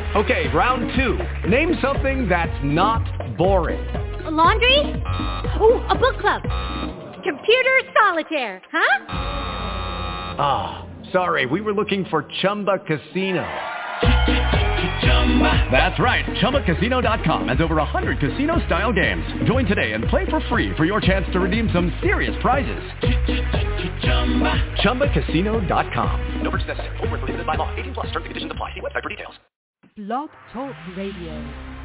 Okay, round two. Name something that's not boring. A laundry? Ooh, a book club. Computer solitaire, huh? Ah, sorry, we were looking for Chumba Casino. That's right, ChumbaCasino.com has over 100 casino-style games. Join today and play for free for your chance to redeem some serious prizes. ChumbaCasino.com. No purchase necessary. Void where prohibited by law. 18+ terms and conditions apply. See website for details. Blog Talk Radio.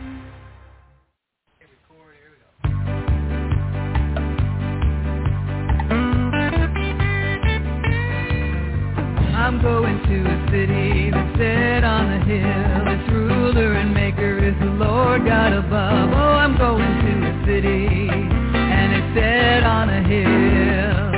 I'm going to a city that's set on a hill. Its ruler and maker is the Lord God above. Oh, I'm going to a city and it's set on a hill.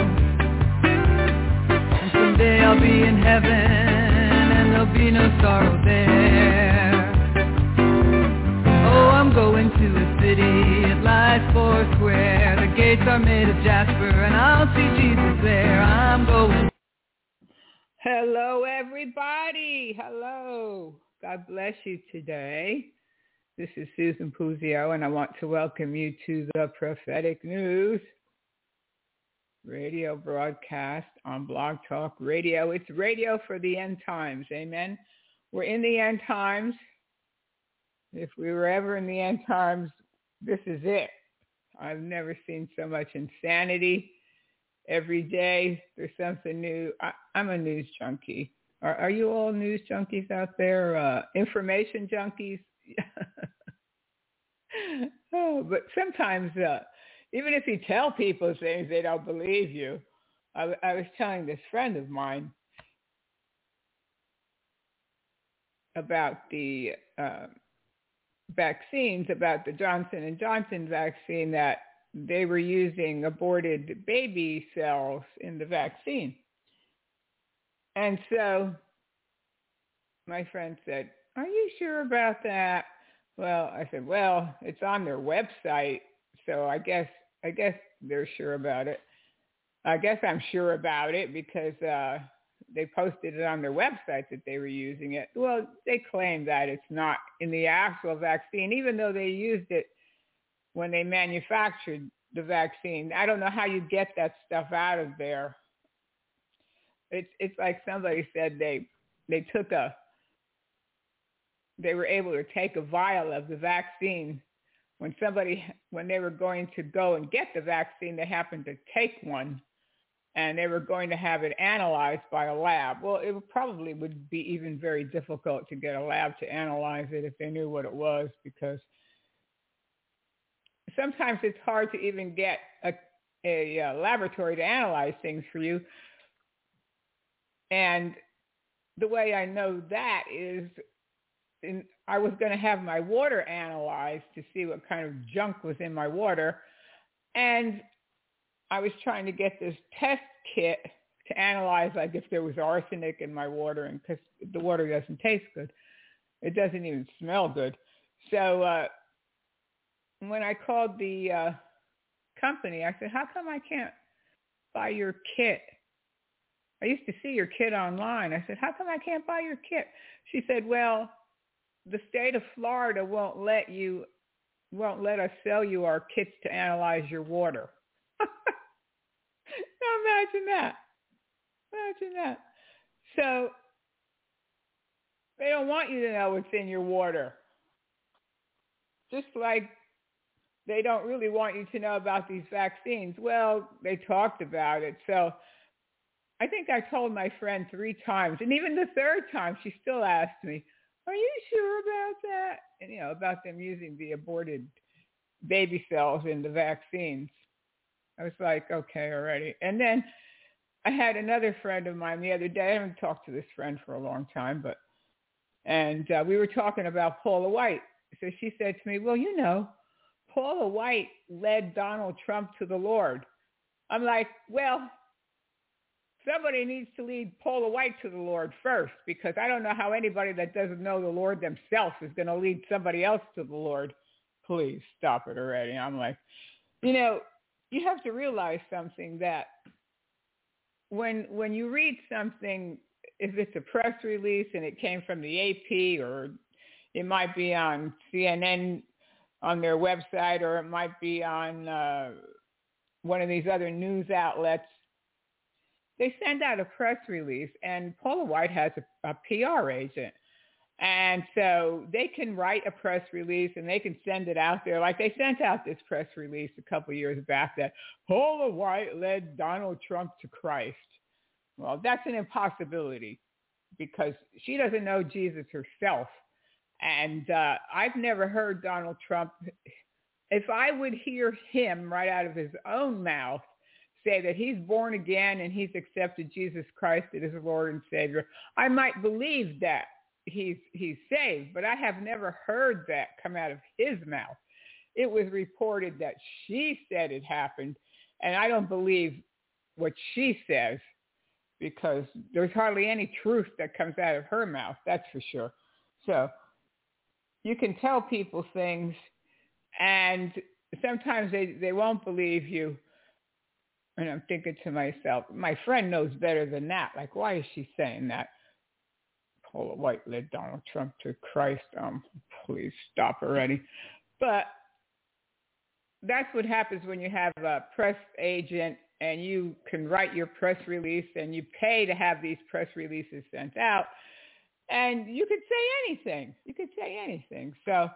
And someday I'll be in heaven and there'll be no sorrow there. Oh, I'm going to a city, it lies four square. The gates are made of jasper and I'll see Jesus there. I'm going. Hello, everybody. Hello. God bless you today. This is Susan Puzio, and I want to welcome you to the Prophetic News radio broadcast on Blog Talk Radio. It's radio for the end times. Amen. We're in the end times. If we were ever in the end times, this is it. I've never seen so much insanity. Every day there's something new. I'm a news junkie. Are you all news junkies out there? Information junkies? Oh, but sometimes even if you tell people things, they don't believe you. I was telling this friend of mine about the vaccines, about the Johnson & Johnson vaccine, that they were using aborted baby cells in the vaccine. And so my friend said, "Are you sure about that?" Well, I said, well, it's on their website, so I guess they're sure about it. I guess I'm sure about it because they posted it on their website that they were using it. Well, they claim that it's not in the actual vaccine, even though they used it when they manufactured the vaccine. I don't know how you get that stuff out of there. It's like somebody said they were able to take a vial of the vaccine when they were going to go and get the vaccine. They happened to take one, and they were going to have it analyzed by a lab. Well, it probably would be even very difficult to get a lab to analyze it if they knew what it was, because sometimes it's hard to even get a laboratory to analyze things for you. And the way I know that is I was going to have my water analyzed to see what kind of junk was in my water. And I was trying to get this test kit to analyze, like, if there was arsenic in my water, and because the water doesn't taste good. It doesn't even smell good. So when I called the company, I said, how come I can't buy your kit? I used to see your kit online. I said, how come I can't buy your kit? She said, well, the state of Florida won't let us sell you our kits to analyze your water. Now imagine that. Imagine that. So they don't want you to know what's in your water. Just like they don't really want you to know about these vaccines. Well, they talked about it. So I think I told my friend 3 times. And even the third time, she still asked me, are you sure about that? And, about them using the aborted baby cells in the vaccines. I was like, okay, already. And then I had another friend of mine the other day. I haven't talked to this friend for a long time, and we were talking about Paula White. So she said to me, well, Paula White led Donald Trump to the Lord. I'm like, well, somebody needs to lead Paula White to the Lord first, because I don't know how anybody that doesn't know the Lord themselves is going to lead somebody else to the Lord. Please stop it already. I'm like, you have to realize something, that when you read something, if it's a press release and it came from the AP or, It might be on CNN on their website, or it might be on one of these other news outlets. They send out a press release, and Paula White has a PR agent. And so they can write a press release and they can send it out there. Like they sent out this press release a couple of years back that Paula White led Donald Trump to Christ. Well, that's an impossibility because she doesn't know Jesus herself. And I've never heard Donald Trump, if I would hear him right out of his own mouth say that he's born again and he's accepted Jesus Christ as his Lord and Savior, I might believe that he's saved, but I have never heard that come out of his mouth. It was reported that she said it happened, and I don't believe what she says because there's hardly any truth that comes out of her mouth, that's for sure. So you can tell people things, and sometimes they won't believe you. And I'm thinking to myself, my friend knows better than that. Like, why is she saying that? Paula White led Donald Trump to Christ. Please stop already. But that's what happens when you have a press agent and you can write your press release and you pay to have these press releases sent out. And you could say anything. You could say anything. So,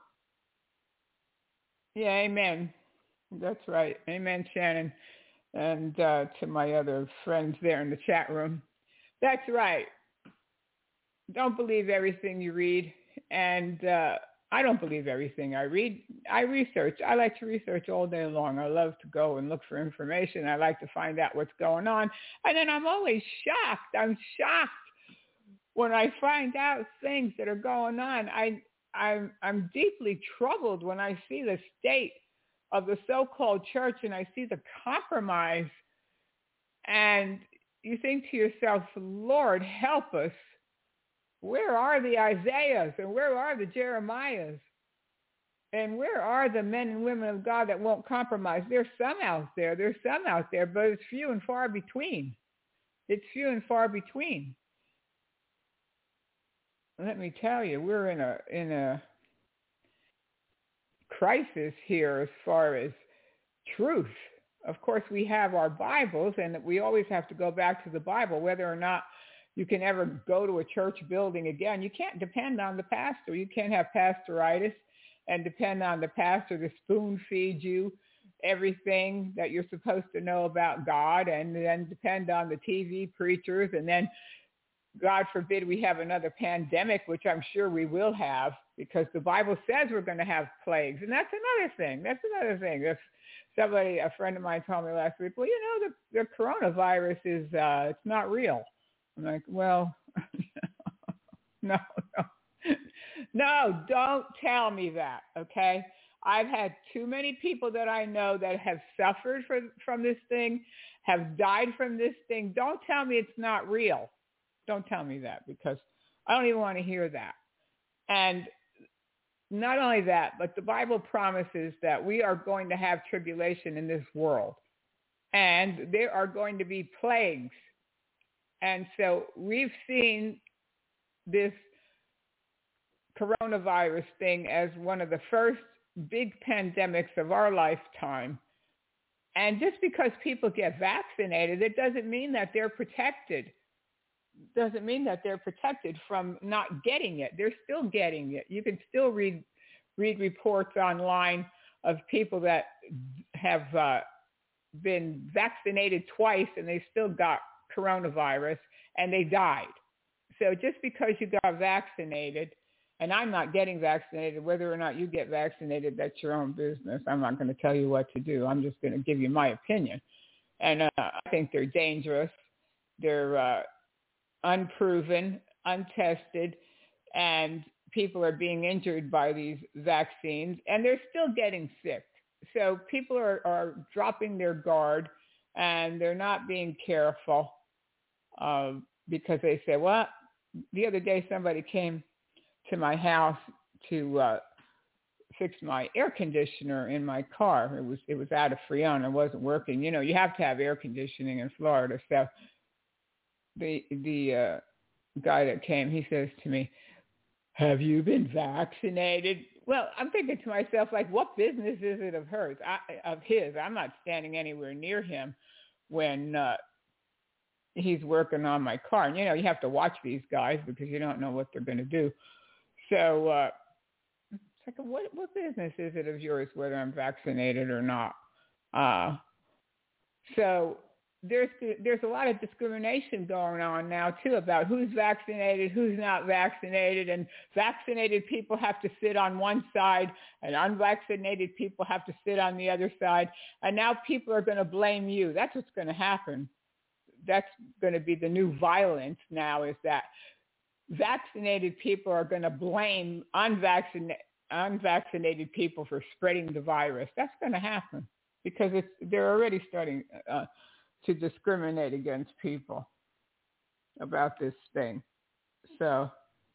yeah, amen. That's right. Amen, Shannon. And to my other friends there in the chat room. That's right. Don't believe everything you read. And I don't believe everything I read. I research. I like to research all day long. I love to go and look for information. I like to find out what's going on. And then I'm always shocked. I'm shocked when I find out things that are going on. I'm deeply troubled when I see the state of the so-called church and I see the compromise. And you think to yourself, Lord, help us. Where are the Isaiahs and where are the Jeremiahs? And where are the men and women of God that won't compromise? There's some out there. There's some out there, but it's few and far between. It's few and far between. Let me tell you, we're in a crisis here as far as truth. Of course, we have our Bibles, and we always have to go back to the Bible, whether or not you can ever go to a church building again. You can't depend on the pastor. You can't have pastoritis and depend on the pastor to spoon feed you everything that you're supposed to know about God, and then depend on the TV preachers. And then, God forbid, we have another pandemic, which I'm sure we will have, because the Bible says we're going to have plagues. And that's another thing. If somebody, a friend of mine told me last week, well, you know, the coronavirus is, it's not real. I'm like, well, no, don't tell me that, okay? I've had too many people that I know that have suffered from this thing, have died from this thing. Don't tell me it's not real. Don't tell me that, because I don't even want to hear that. And not only that, but the Bible promises that we are going to have tribulation in this world, and there are going to be plagues. And so we've seen this coronavirus thing as one of the first big pandemics of our lifetime. And just because people get vaccinated, it doesn't mean that they're protected. Doesn't mean that they're protected from not getting it. They're still getting it. You can still read reports online of people that have been vaccinated twice and they still got coronavirus and they died. So just because you got vaccinated, and I'm not getting vaccinated, whether or not you get vaccinated, that's your own business. I'm not going to tell you what to do. I'm just going to give you my opinion. And I think they're dangerous. They're unproven, untested, and people are being injured by these vaccines, and they're still getting sick. So people are dropping their guard, and they're not being careful because they say, well, the other day somebody came to my house to fix my air conditioner in my car. It was out of Freon. It wasn't working. You know, you have to have air conditioning in Florida. So the guy that came, he says to me, have you been vaccinated? Well, I'm thinking to myself, like, what business is it of his? I'm not standing anywhere near him when he's working on my car. And, you have to watch these guys because you don't know what they're going to do. So it's like, what business is it of yours whether I'm vaccinated or not? So there's a lot of discrimination going on now, too, about who's vaccinated, who's not vaccinated, and vaccinated people have to sit on one side and unvaccinated people have to sit on the other side. And now people are going to blame you. That's what's going to happen. That's going to be the new violence now, is that vaccinated people are going to blame unvaccinated people for spreading the virus. That's going to happen because they're already starting to discriminate against people about this thing. So,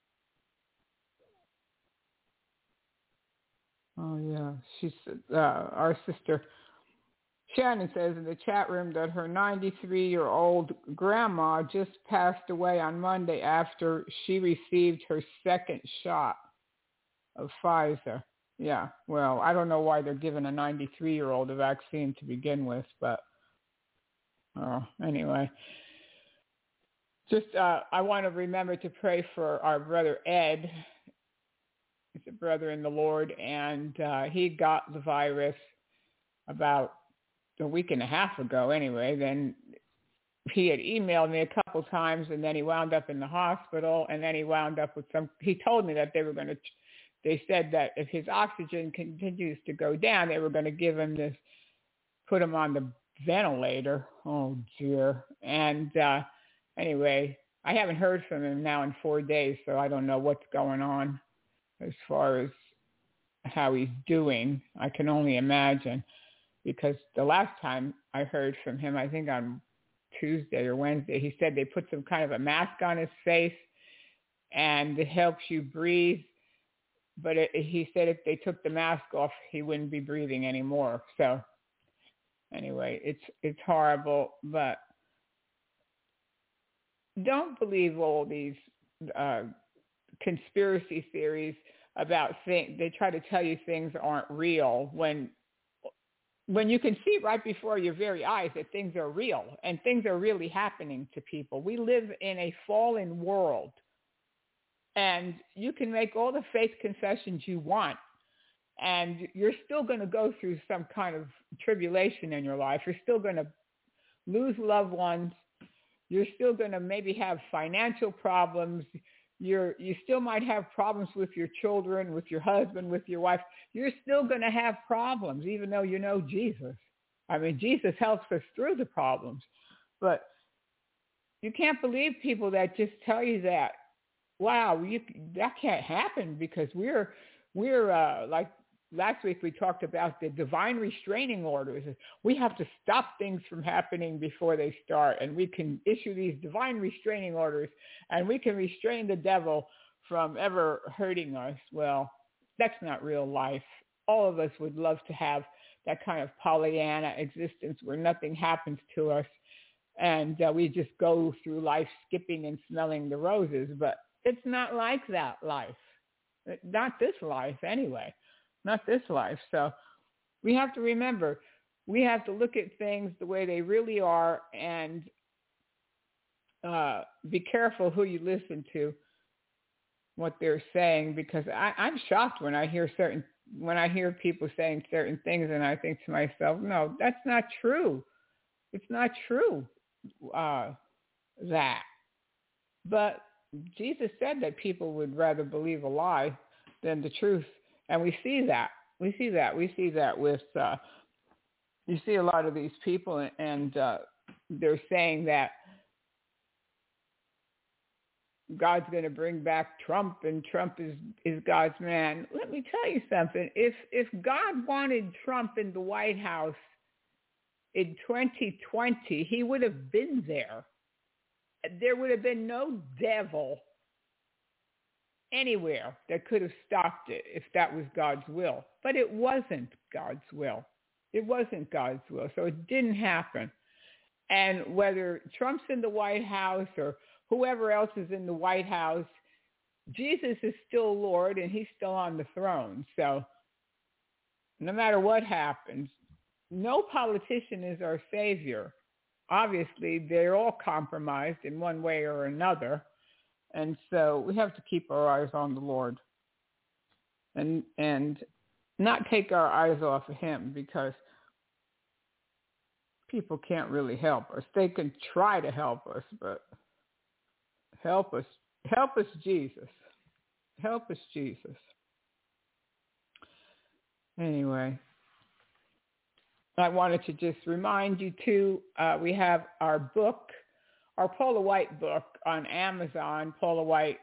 our sister Shannon says in the chat room that her 93-year-old grandma just passed away on Monday after she received her second shot of Pfizer. Yeah, well, I don't know why they're giving a 93-year-old a vaccine to begin with, but anyway. Just I want to remember to pray for our brother Ed. He's a brother in the Lord, and he got the virus about a week and a half ago anyway. Then he had emailed me a couple times, and then he wound up in the hospital, and then he wound up with he told me that they said that if his oxygen continues to go down, they were going to give him put him on the ventilator. Oh dear. And anyway, I haven't heard from him now in 4 days, so I don't know what's going on as far as how he's doing. I can only imagine, because the last time I heard from him, I think on Tuesday or Wednesday, he said they put some kind of a mask on his face and it helps you breathe. But he said if they took the mask off, he wouldn't be breathing anymore. So anyway, it's horrible, but don't believe all these conspiracy theories about things. They try to tell you things aren't real when you can see right before your very eyes that things are real and things are really happening to people. We live in a fallen world, and you can make all the fake confessions you want, and you're still going to go through some kind of tribulation in your life. You're still going to lose loved ones. You're still going to maybe have financial problems. You still might have problems with your children, with your husband, with your wife. You're still going to have problems, even though you know Jesus. I mean, Jesus helps us through the problems. But you can't believe people that just tell you that, wow, that can't happen, because we're like last week we talked about the divine restraining orders. We have to stop things from happening before they start, and we can issue these divine restraining orders, and we can restrain the devil from ever hurting us. Well, that's not real life. All of us would love to have that kind of Pollyanna existence where nothing happens to us, and we just go through life skipping and smelling the roses. But it's not like that life. Not this life anyway. Not this life. So we have to remember, we have to look at things the way they really are, and be careful who you listen to, what they're saying, because I'm shocked when I hear people saying certain things, and I think to myself, no, that's not true. It's not true, that. But Jesus said that people would rather believe a lie than the truth. And we see that. We see that with, you see a lot of these people, and they're saying that God's going to bring back Trump, and Trump is God's man. Let me tell you something. If God wanted Trump in the White House in 2020, he would have been there. There would have been no devil anywhere that could have stopped it if that was God's will. But it wasn't God's will. It wasn't God's will. So it didn't happen. And whether Trump's in the White House or whoever else is in the White House, Jesus is still Lord and he's still on the throne. So no matter what happens, no politician is our savior. Obviously, they're all compromised in one way or another. And so we have to keep our eyes on the Lord and not take our eyes off of him, because people can't really help us. They can try to help us, but help us, Jesus. Help us, Jesus. Anyway, I wanted to just remind you too, we have our book, our Paula White book on Amazon, Paula White,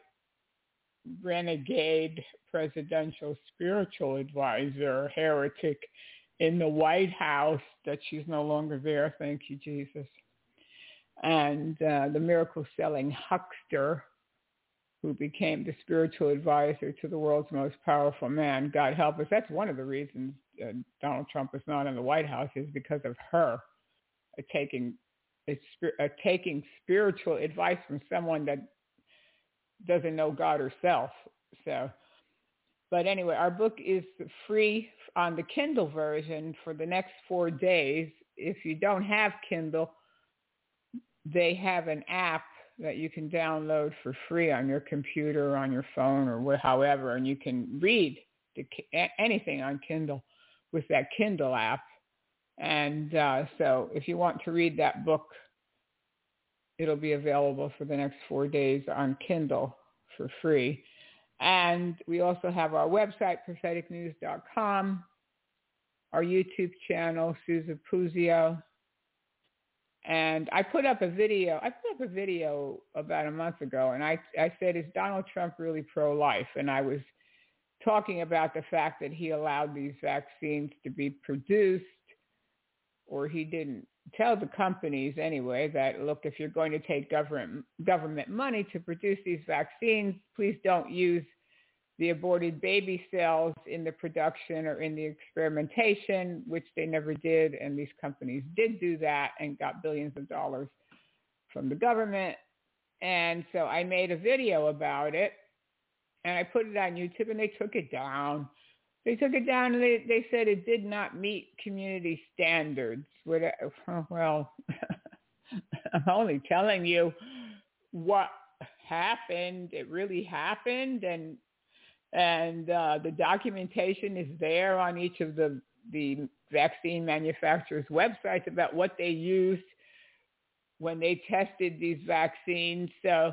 Renegade Presidential Spiritual Advisor, Heretic in the White House, that she's no longer there, thank you, Jesus. And the miracle-selling huckster, who became the spiritual advisor to the world's most powerful man. God help us. That's one of the reasons Donald Trump is not in the White House, is because of her taking spiritual advice from someone that doesn't know God herself. So, but anyway, our book is free on the Kindle version for the next 4 days. If you don't have Kindle, they have an app that you can download for free on your computer or on your phone or however, and you can read anything on Kindle with that Kindle app. And so if you want to read that book, it'll be available for the next 4 days on Kindle for free. And we also have our website, propheticnews.com, our YouTube channel, Susan Puzio. And I put up a video about a month ago, and I said, is Donald Trump really pro-life? And I was talking about the fact that he allowed these vaccines to be produced, or he didn't tell the companies anyway that, look, if you're going to take government money to produce these vaccines, please don't use the aborted baby cells in the production or in the experimentation, which they never did. And these companies did do that and got billions of dollars from the government. And so I made a video about it, and I put it on YouTube, and they took it down. And they said it did not meet community standards. Well, I'm only telling you what happened. It really happened, and the documentation is there on each of the vaccine manufacturers' websites about what they used when they tested these vaccines. So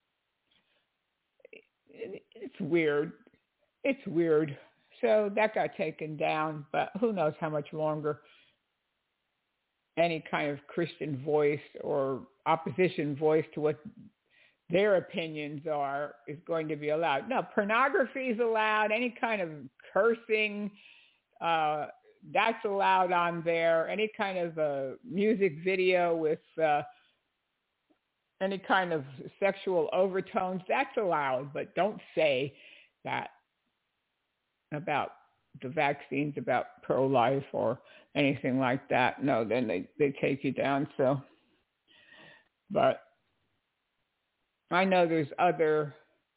it's weird. It's weird. So that got taken down, but who knows how much longer any kind of Christian voice or opposition voice to what their opinions are is going to be allowed. No, pornography is allowed. Any kind of cursing, that's allowed on there. Any kind of a music video with any kind of sexual overtones, that's allowed. But don't say that about the vaccines, about pro-life or anything like that. No, then they take you down. So, but I know there's other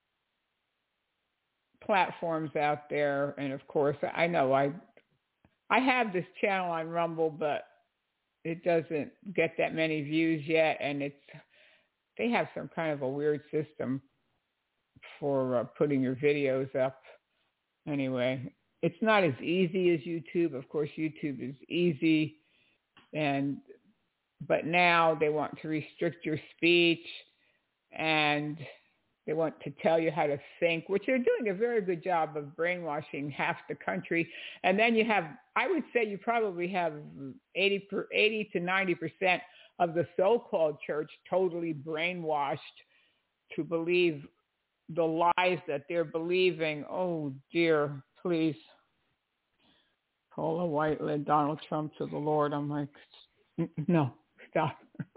platforms out there, and of course, I know I have this channel on Rumble, but it doesn't get that many views yet, and they have some kind of a weird system for putting your videos up. Anyway, it's not as easy as YouTube. Of course, YouTube is easy, but now they want to restrict your speech, and they want to tell you how to think, which they're doing a very good job of brainwashing half the country. And then you have, I would say you probably have 80 to 90% of the so-called church totally brainwashed to believe the lies that they're believing. Oh, dear, please. Paula White led Donald Trump to the Lord. I'm like, no, stop.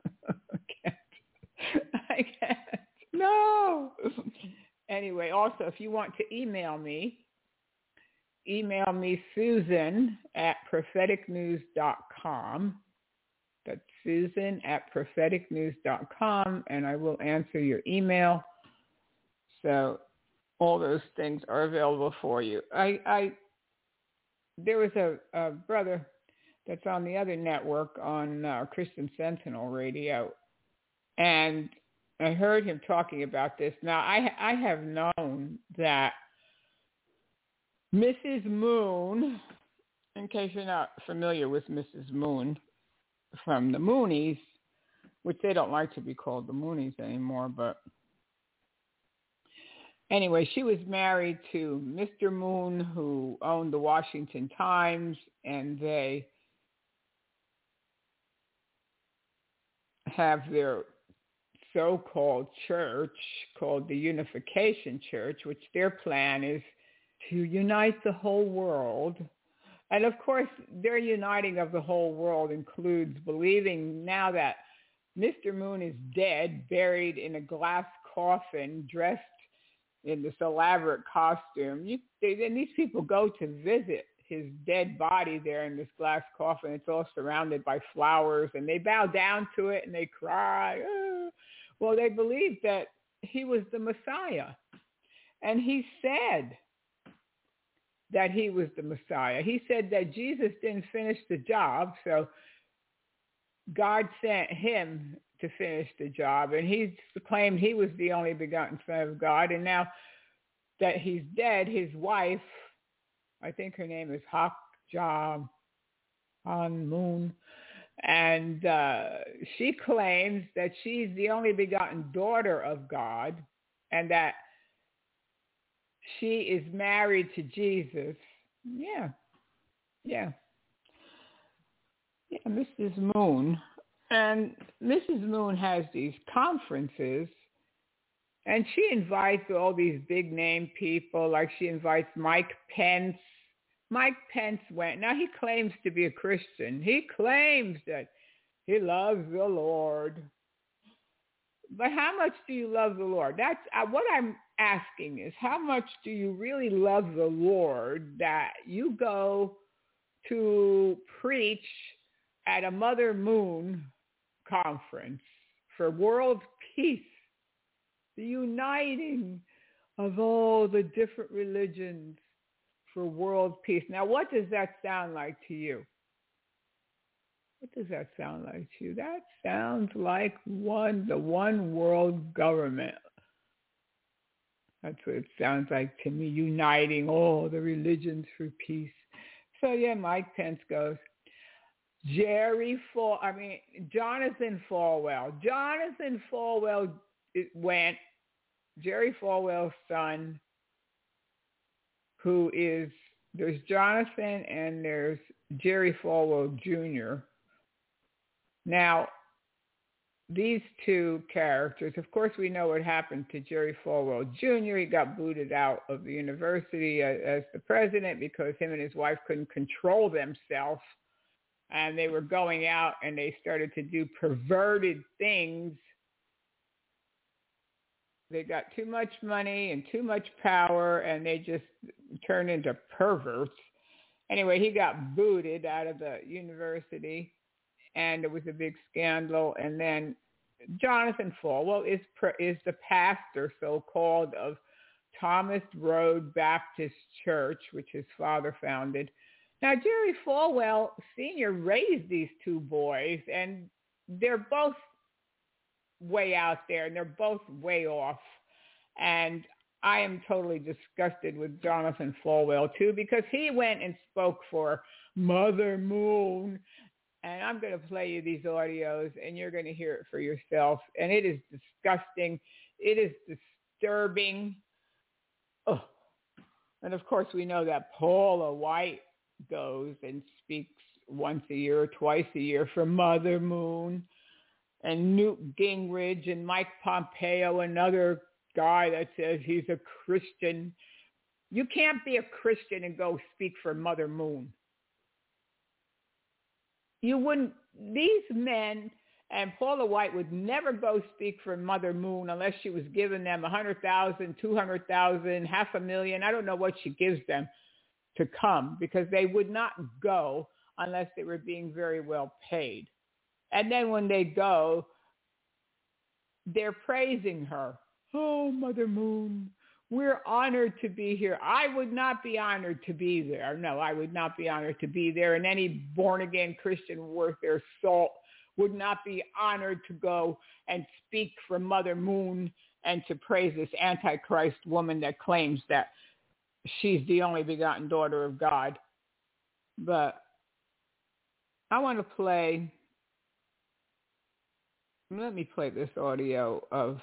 I can't. No. Anyway, also, if you want to email me Susan at propheticnews.com. That's Susan at propheticnews.com, and I will answer your email. So all those things are available for you. There was a brother that's on the other network on Christian Sentinel Radio, and I heard him talking about this. Now, I have known that Mrs. Moon, in case you're not familiar with Mrs. Moon from the Moonies, which they don't like to be called the Moonies anymore, but anyway, she was married to Mr. Moon, who owned the Washington Times, and they have their so-called church called the Unification Church, which their plan is to unite the whole world. And of course, their uniting of the whole world includes believing now that Mr. Moon is dead, buried in a glass coffin, dressed in this elaborate costume. And these people go to visit his dead body there in this glass coffin. It's all surrounded by flowers, and they bow down to it and they cry. Oh. Well, they believed that he was the Messiah, and he said that he was the Messiah. He said that Jesus didn't finish the job, so God sent him to finish the job, and he claimed he was the only begotten Son of God. And now that he's dead, his wife, I think her name is Hakja Han Moon, and she claims that she's the only begotten daughter of God, and that she is married to Jesus. Yeah, Mrs. Moon. And Mrs. Moon has these conferences, and she invites all these big name people, like she invites Mike Pence. Mike Pence went. Now, he claims to be a Christian. He claims that he loves the Lord. But how much do you love the Lord? That's what I'm asking is, how much do you really love the Lord that you go to preach at a Mother Moon conference for world peace, the uniting of all the different religions for world peace? Now, what does that sound like to you? What does that sound like to you? That sounds like the one world government. That's what it sounds like to me, uniting all the religions for peace. So yeah, Mike Pence goes. Jonathan Falwell. Jonathan Falwell went. Jerry Falwell's son, there's Jonathan and there's Jerry Falwell Jr. Now, these two characters, of course, we know what happened to Jerry Falwell Jr. He got booted out of the university as the president because him and his wife couldn't control themselves. And they were going out and they started to do perverted things. They got too much money and too much power, and they just turned into perverts. Anyway, he got booted out of the university, and it was a big scandal. And then Jonathan Falwell is the pastor, so-called, of Thomas Road Baptist Church, which his father founded. Now, Jerry Falwell Sr. raised these two boys, and they're both way out there, and they're both way off. And I am totally disgusted with Jonathan Falwell, too, because he went and spoke for Mother Moon. And I'm going to play you these audios, and you're going to hear it for yourself. And it is disgusting. It is disturbing. Oh. And, of course, we know that Paula White goes and speaks once a year or twice a year for Mother Moon, and Newt Gingrich and Mike Pompeo, another guy that says he's a Christian. You can't be a Christian and go speak for Mother Moon. You wouldn't. These men, and Paula White would never go speak for Mother Moon unless she was giving them $100,000, $200,000, $500,000. I don't know what she gives them to come, because they would not go unless they were being very well paid. And then when they go, they're praising her. Oh, Mother Moon, we're honored to be here. I would not be honored to be there. No, I would not be honored to be there. And any born-again Christian worth their salt would not be honored to go and speak for Mother Moon and to praise this Antichrist woman that claims that she's the only begotten daughter of God. But I want to play, let me play this audio of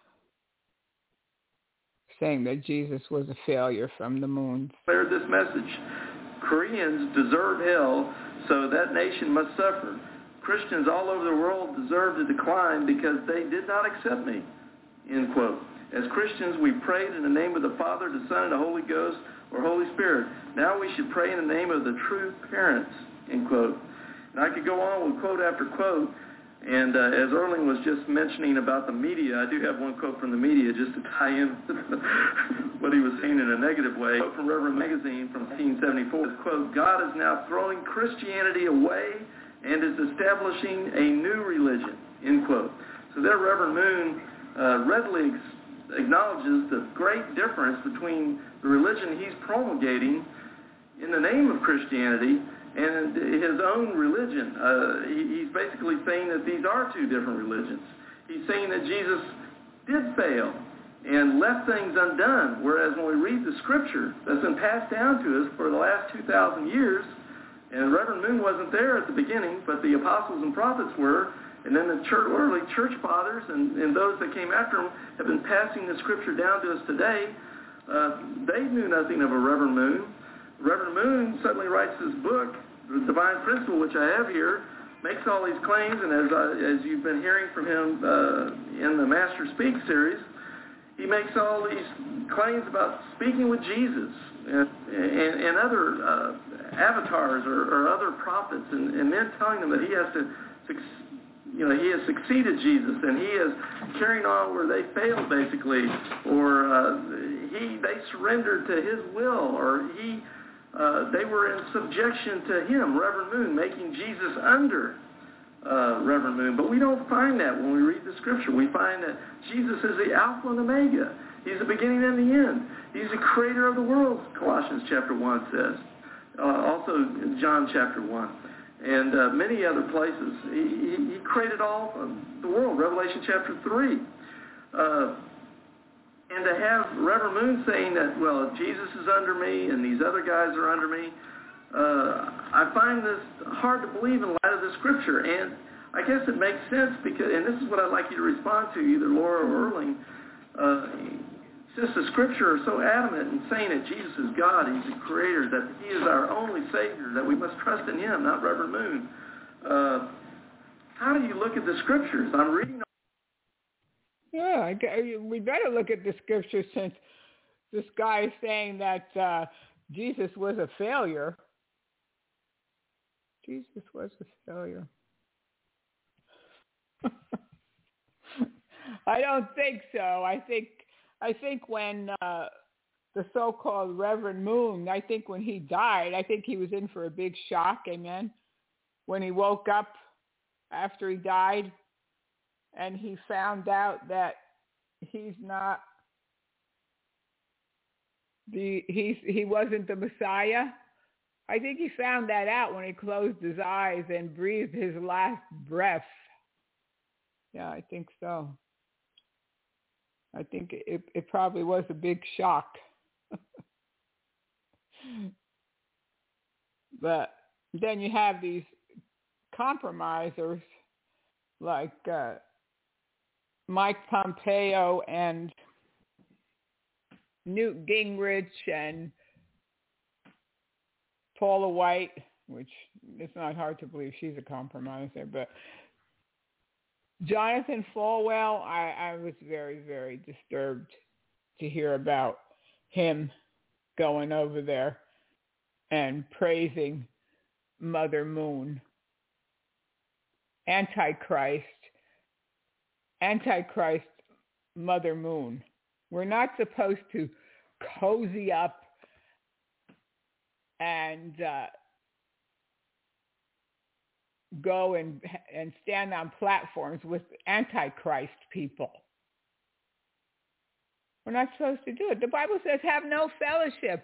saying that Jesus was a failure from the moon. Declared this message: Koreans deserve hell, so that nation must suffer. Christians all over the world deserve to decline because they did not accept me. End quote. As Christians, we prayed in the name of the Father, the Son, and the Holy Ghost, or Holy Spirit. Now we should pray in the name of the true parents. End quote. And I could go on with quote after quote. And as Erling was just mentioning about the media, I do have one quote from the media just to tie in what he was saying in a negative way. Quote from Reverend Magazine from 1974, quote, God is now throwing Christianity away and is establishing a new religion, end quote. So there Reverend Moon readily acknowledges the great difference between the religion he's promulgating in the name of Christianity and his own religion. He's basically saying that these are two different religions. He's saying that Jesus did fail and left things undone, whereas when we read the scripture that's been passed down to us for the last 2,000 years, and Reverend Moon wasn't there at the beginning, but the apostles and prophets were, and then the early church fathers and those that came after them have been passing the scripture down to us today. They knew nothing of a Reverend Moon. Reverend Moon suddenly writes this book, The Divine Principle, which I have here, makes all these claims, and as you've been hearing from him in the Master Speak series, he makes all these claims about speaking with Jesus and other avatars or other prophets, and then telling them that he has he has succeeded Jesus, and he is carrying on where they failed, basically, or they surrendered to his will, or they were in subjection to him, Reverend Moon, making Jesus under Reverend Moon. But we don't find that when we read the scripture. We find that Jesus is the Alpha and Omega. He's the beginning and the end. He's the creator of the world, Colossians chapter 1 says. Also in John chapter 1. And many other places. He created all of the world, Revelation chapter 3. And to have Reverend Moon saying that, well, Jesus is under me and these other guys are under me, I find this hard to believe in light of the scripture. And I guess it makes sense because, and this is what I'd like you to respond to, either Laura or Erling, since the scripture are so adamant in saying that Jesus is God, he's the creator, that he is our only Savior, that we must trust in him, not Reverend Moon. How do you look at the scriptures? I'm reading. Yeah, we better look at the scriptures since this guy is saying that Jesus was a failure. Jesus was a failure. I don't think so. I think when the so-called Reverend Moon, I think when he died, I think he was in for a big shock, amen? When he woke up after he died and he found out that he wasn't the Messiah. I think he found that out when he closed his eyes and breathed his last breath. Yeah, I think so. I think it probably was a big shock. But then you have these compromisers like Mike Pompeo and Newt Gingrich and Paula White, which it's not hard to believe she's a compromiser, but Jonathan Falwell, I was very, very disturbed to hear about him going over there and praising Mother Moon. Antichrist, Mother Moon. We're not supposed to cozy up and go and stand on platforms with Antichrist people. We're not supposed to do it. The Bible says have no fellowship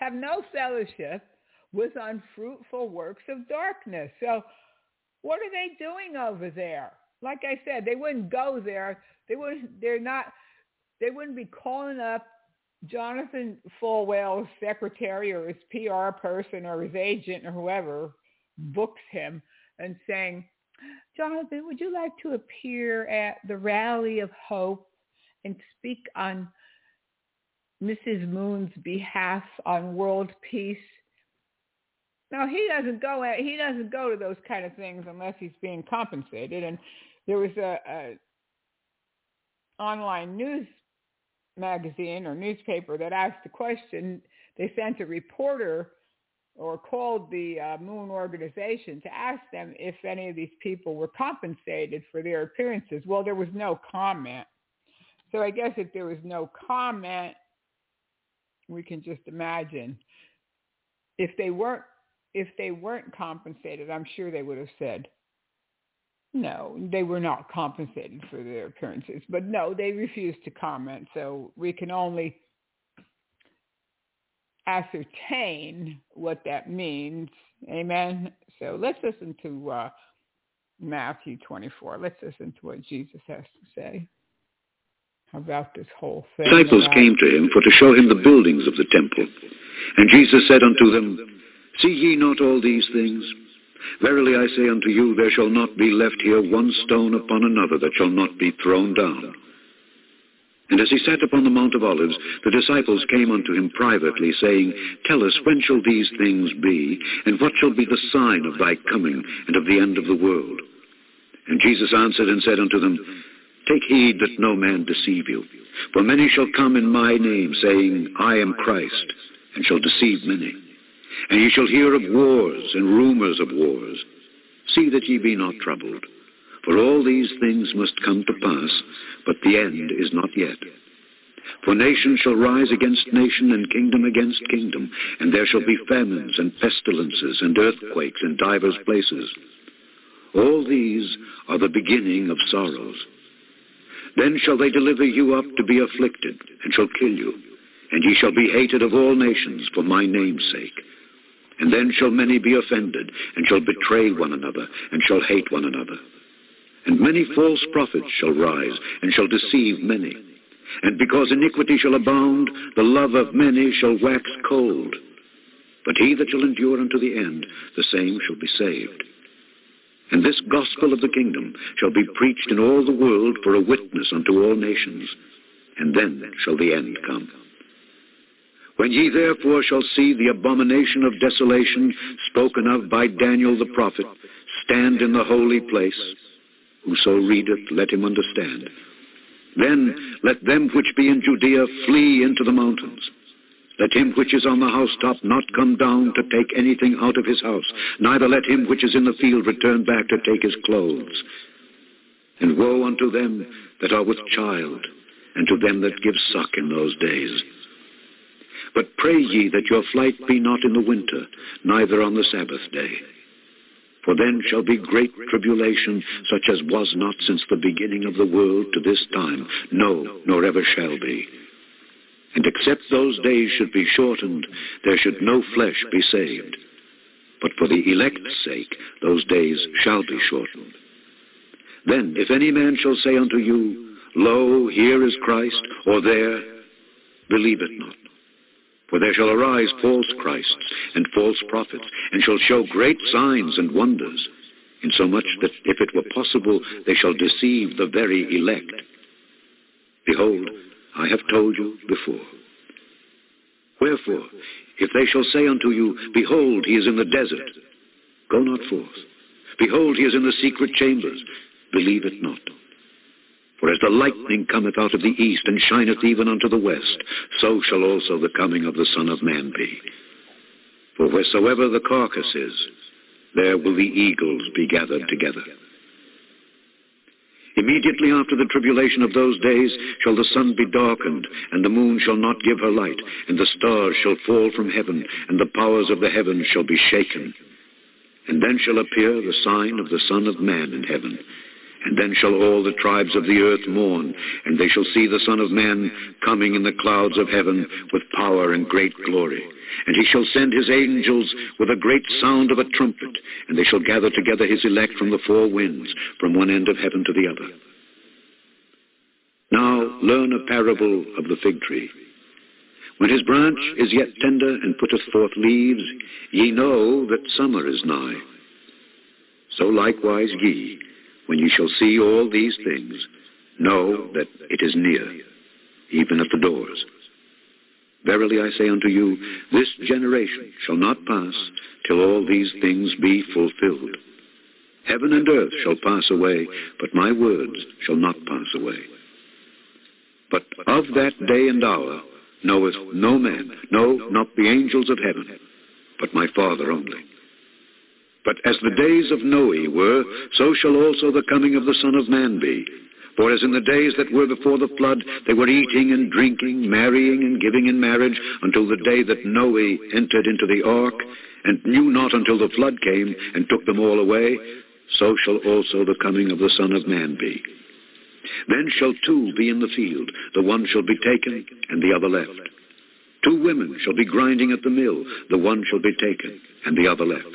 with unfruitful works of darkness. So what are they doing over there? Like I said, they wouldn't go there. They wouldn't be calling up Jonathan Falwell's secretary or his PR person or his agent or whoever books him and saying, Jonathan, would you like to appear at the Rally of Hope and speak on Mrs. Moon's behalf on world peace? No, he doesn't go to those kind of things unless he's being compensated. And there was a online news magazine or newspaper that asked the question. They sent a reporter or called the Moon Organization to ask them if any of these people were compensated for their appearances. Well, there was no comment. So I guess if there was no comment, we can just imagine if they weren't compensated, I'm sure they would have said, no, they were not compensated for their appearances. But no, they refused to comment. So we can only ascertain what that means. Amen. So let's listen to Matthew 24. Let's listen to what Jesus has to say about this whole thing. Disciples came to him for to show him the buildings of the temple. And Jesus said unto them, See ye not all these things? Verily I say unto you, there shall not be left here one stone upon another that shall not be thrown down. And as he sat upon the Mount of Olives, the disciples came unto him privately, saying, Tell us, when shall these things be, and what shall be the sign of thy coming, and of the end of the world? And Jesus answered and said unto them, Take heed that no man deceive you. For many shall come in my name, saying, I am Christ, and shall deceive many. And ye shall hear of wars and rumors of wars. See that ye be not troubled. For all these things must come to pass, but the end is not yet. For nation shall rise against nation, and kingdom against kingdom, and there shall be famines and pestilences and earthquakes in divers places. All these are the beginning of sorrows. Then shall they deliver you up to be afflicted, and shall kill you, and ye shall be hated of all nations for my name's sake. And then shall many be offended, and shall betray one another, and shall hate one another. And many false prophets shall rise, and shall deceive many. And because iniquity shall abound, the love of many shall wax cold. But he that shall endure unto the end, the same shall be saved. And this gospel of the kingdom shall be preached in all the world for a witness unto all nations. And then shall the end come. When ye therefore shall see the abomination of desolation spoken of by Daniel the prophet stand in the holy place, whoso readeth, let him understand. Then let them which be in Judea flee into the mountains. Let him which is on the housetop not come down to take anything out of his house, neither let him which is in the field return back to take his clothes. And woe unto them that are with child, and to them that give suck in those days. But pray ye that your flight be not in the winter, neither on the Sabbath day. For then shall be great tribulation, such as was not since the beginning of the world to this time, no, nor ever shall be. And except those days should be shortened, there should no flesh be saved. But for the elect's sake, those days shall be shortened. Then, if any man shall say unto you, Lo, here is Christ, or there, believe it not. For there shall arise false Christs and false prophets, and shall show great signs and wonders, insomuch that if it were possible, they shall deceive the very elect. Behold, I have told you before. Wherefore, if they shall say unto you, Behold, he is in the desert, go not forth. Behold, he is in the secret chambers, believe it not. For as the lightning cometh out of the east, and shineth even unto the west, so shall also the coming of the Son of Man be. For wheresoever the carcass is, there will the eagles be gathered together. Immediately after the tribulation of those days shall the sun be darkened, and the moon shall not give her light, and the stars shall fall from heaven, and the powers of the heavens shall be shaken. And then shall appear the sign of the Son of Man in heaven. And then shall all the tribes of the earth mourn, and they shall see the Son of Man coming in the clouds of heaven with power and great glory. And he shall send his angels with a great sound of a trumpet, and they shall gather together his elect from the four winds, from one end of heaven to the other. Now learn a parable of the fig tree. When his branch is yet tender and putteth forth leaves, ye know that summer is nigh. So likewise ye, when ye shall see all these things, know that it is near, even at the doors. Verily I say unto you, this generation shall not pass till all these things be fulfilled. Heaven and earth shall pass away, but my words shall not pass away. But of that day and hour knoweth no man, no, not the angels of heaven, but my Father only. But as the days of Noe were, so shall also the coming of the Son of Man be. For as in the days that were before the flood, they were eating and drinking, marrying and giving in marriage, until the day that Noe entered into the ark, and knew not until the flood came and took them all away, so shall also the coming of the Son of Man be. Then shall two be in the field, the one shall be taken, and the other left. Two women shall be grinding at the mill, the one shall be taken, and the other left.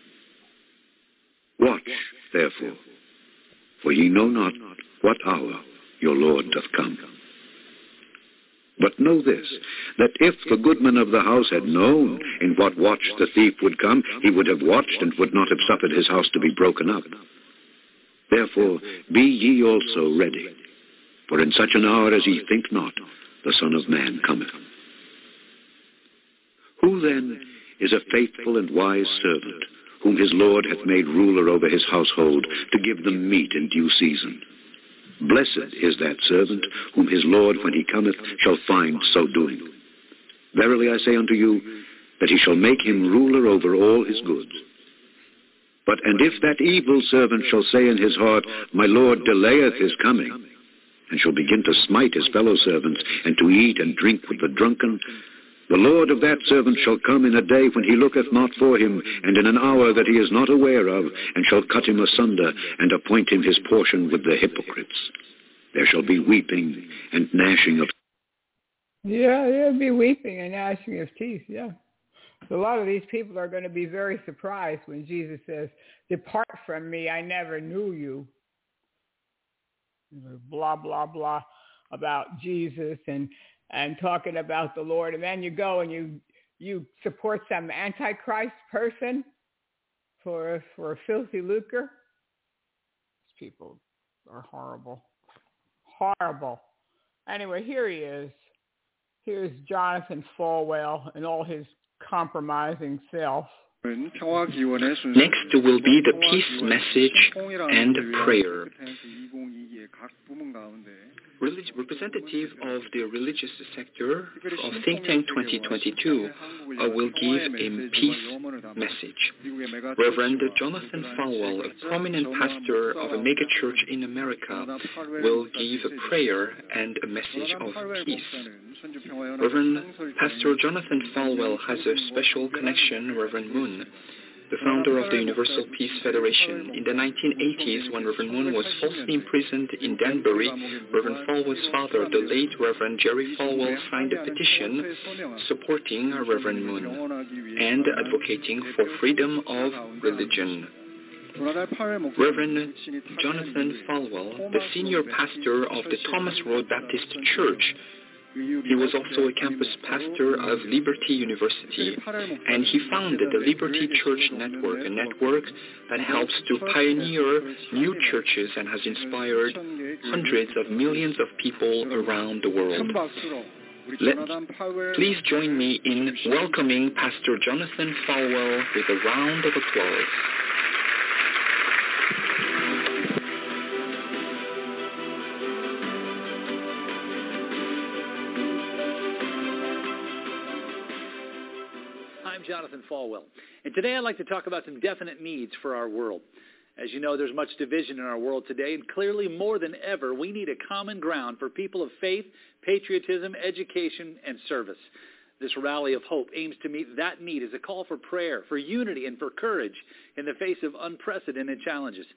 Watch, therefore, for ye know not what hour your Lord doth come. But know this, that if the goodman of the house had known in what watch the thief would come, he would have watched and would not have suffered his house to be broken up. Therefore be ye also ready, for in such an hour as ye think not, the Son of Man cometh. Who then is a faithful and wise servant, whom his Lord hath made ruler over his household, to give them meat in due season? Blessed is that servant, whom his Lord, when he cometh, shall find so doing. Verily I say unto you, that he shall make him ruler over all his goods. And if that evil servant shall say in his heart, my Lord delayeth his coming, and shall begin to smite his fellow servants, and to eat and drink with the drunken, the Lord of that servant shall come in a day when he looketh not for him, and in an hour that he is not aware of, and shall cut him asunder, and appoint him his portion with the hypocrites. There shall be weeping and gnashing of... Yeah, there'll be weeping and gnashing of teeth, yeah. So a lot of these people are going to be very surprised when Jesus says, depart from me, I never knew you. Blah, blah, blah about Jesus and talking about the Lord. And then you go and you support some antichrist person for a filthy lucre. These people are horrible. Horrible. Anyway, here he is. Here's Jonathan Falwell and all his compromising self. Next will be the peace message and prayer. Representative of the religious sector of Think Tank 2022 will give a peace message. Reverend Jonathan Falwell, a prominent pastor of a megachurch in America, will give a prayer and a message of peace. Reverend Pastor Jonathan Falwell has a special connection, Reverend Moon, the founder of the Universal Peace Federation. In the 1980s, when Reverend Moon was falsely imprisoned in Danbury, Reverend Falwell's father, the late Reverend Jerry Falwell, signed a petition supporting Reverend Moon and advocating for freedom of religion. Reverend Jonathan Falwell, the senior pastor of the Thomas Road Baptist Church, he was also a campus pastor of Liberty University, and he founded the Liberty Church Network, a network that helps to pioneer new churches and has inspired hundreds of millions of people around the world. Please join me in welcoming Pastor Jonathan Falwell with a round of applause. Jonathan Falwell. And today I'd like to talk about some definite needs for our world. As you know, there's much division in our world today, and clearly more than ever, we need a common ground for people of faith, patriotism, education, and service. This rally of hope aims to meet that need as a call for prayer, for unity, and for courage in the face of unprecedented challenges.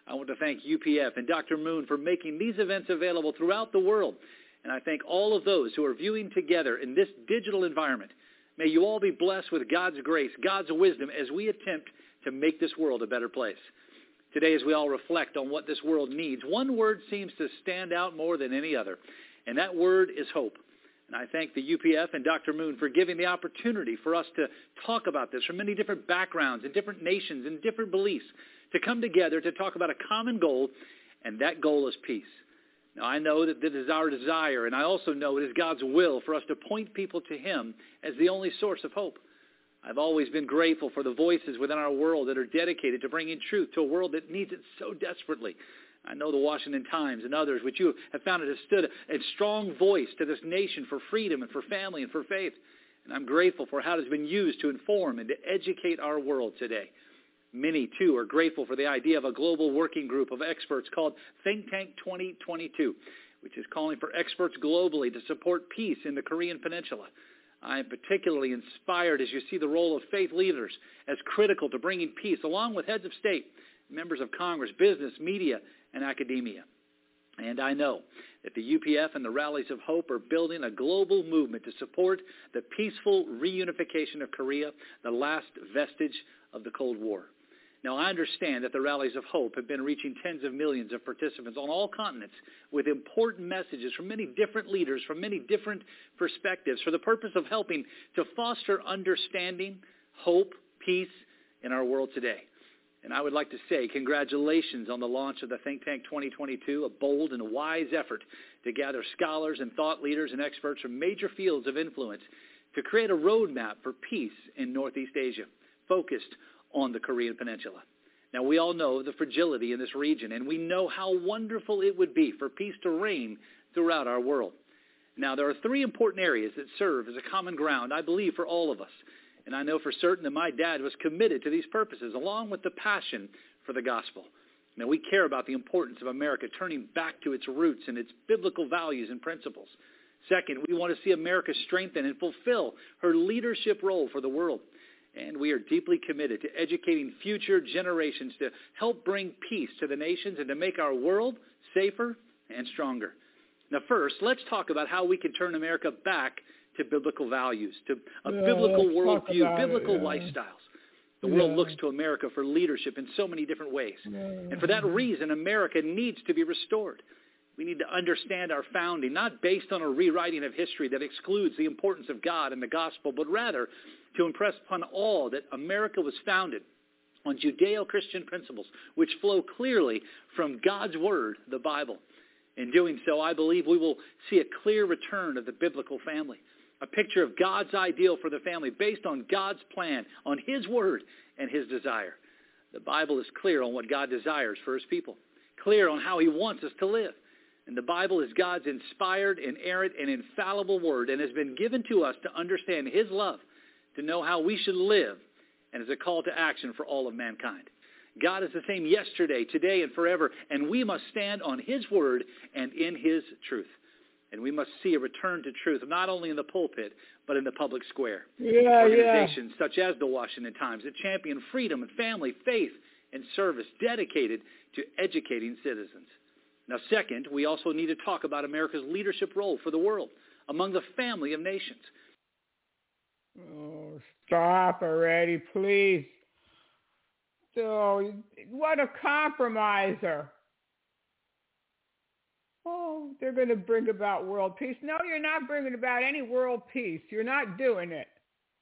I want to thank UPF and Dr. Moon for making these events available throughout the world. And I thank all of those who are viewing together in this digital environment. May you all be blessed with God's grace, God's wisdom, as we attempt to make this world a better place. Today, as we all reflect on what this world needs, one word seems to stand out more than any other, and that word is hope. And I thank the UPF and Dr. Moon for giving the opportunity for us to talk about this from many different backgrounds and different nations and different beliefs, to come together to talk about a common goal, and that goal is peace. Now, I know that this is our desire, and I also know it is God's will for us to point people to Him as the only source of hope. I've always been grateful for the voices within our world that are dedicated to bringing truth to a world that needs it so desperately. I know the Washington Times and others, which you have found, have stood a strong voice to this nation for freedom and for family and for faith. And I'm grateful for how it has been used to inform and to educate our world today. Many, too, are grateful for the idea of a global working group of experts called Think Tank 2022, which is calling for experts globally to support peace in the Korean Peninsula. I am particularly inspired as you see the role of faith leaders as critical to bringing peace, along with heads of state, members of Congress, business, media, and academia. And I know that the UPF and the Rallies of Hope are building a global movement to support the peaceful reunification of Korea, the last vestige of the Cold War. Now, I understand that the Rallies of Hope have been reaching tens of millions of participants on all continents with important messages from many different leaders, from many different perspectives, for the purpose of helping to foster understanding, hope, peace in our world today. And I would like to say congratulations on the launch of the Think Tank 2022, a bold and wise effort to gather scholars and thought leaders and experts from major fields of influence to create a roadmap for peace in Northeast Asia, focused on the Korean Peninsula. Now, we all know the fragility in this region, and we know how wonderful it would be for peace to reign throughout our world. Now, there are three important areas that serve as a common ground, I believe, for all of us. And I know for certain that my dad was committed to these purposes, along with the passion for the gospel. Now, we care about the importance of America turning back to its roots and its biblical values and principles. Second, we want to see America strengthen and fulfill her leadership role for the world. And we are deeply committed to educating future generations to help bring peace to the nations and to make our world safer and stronger. Now, first, let's talk about how we can turn America back to biblical values, to a biblical worldview, biblical lifestyles. The world looks to America for leadership in so many different ways. And for that reason, America needs to be restored. We need to understand our founding, not based on a rewriting of history that excludes the importance of God and the gospel, but rather to impress upon all that America was founded on Judeo-Christian principles, which flow clearly from God's Word, the Bible. In doing so, I believe we will see a clear return of the biblical family, a picture of God's ideal for the family based on God's plan, on His Word and His desire. The Bible is clear on what God desires for His people, clear on how He wants us to live. And the Bible is God's inspired, inerrant, and infallible Word, and has been given to us to understand His love, to know how we should live, and is a call to action for all of mankind. God is the same yesterday, today, and forever, and we must stand on His Word and in His truth. And we must see a return to truth, not only in the pulpit, but in the public square. Organizations such as the Washington Times that champion freedom and family, faith, and service dedicated to educating citizens. Now, second, we also need to talk about America's leadership role for the world among the family of nations. Oh, stop already, please. So, what a compromiser. Oh, they're going to bring about world peace. No, you're not bringing about any world peace. You're not doing it.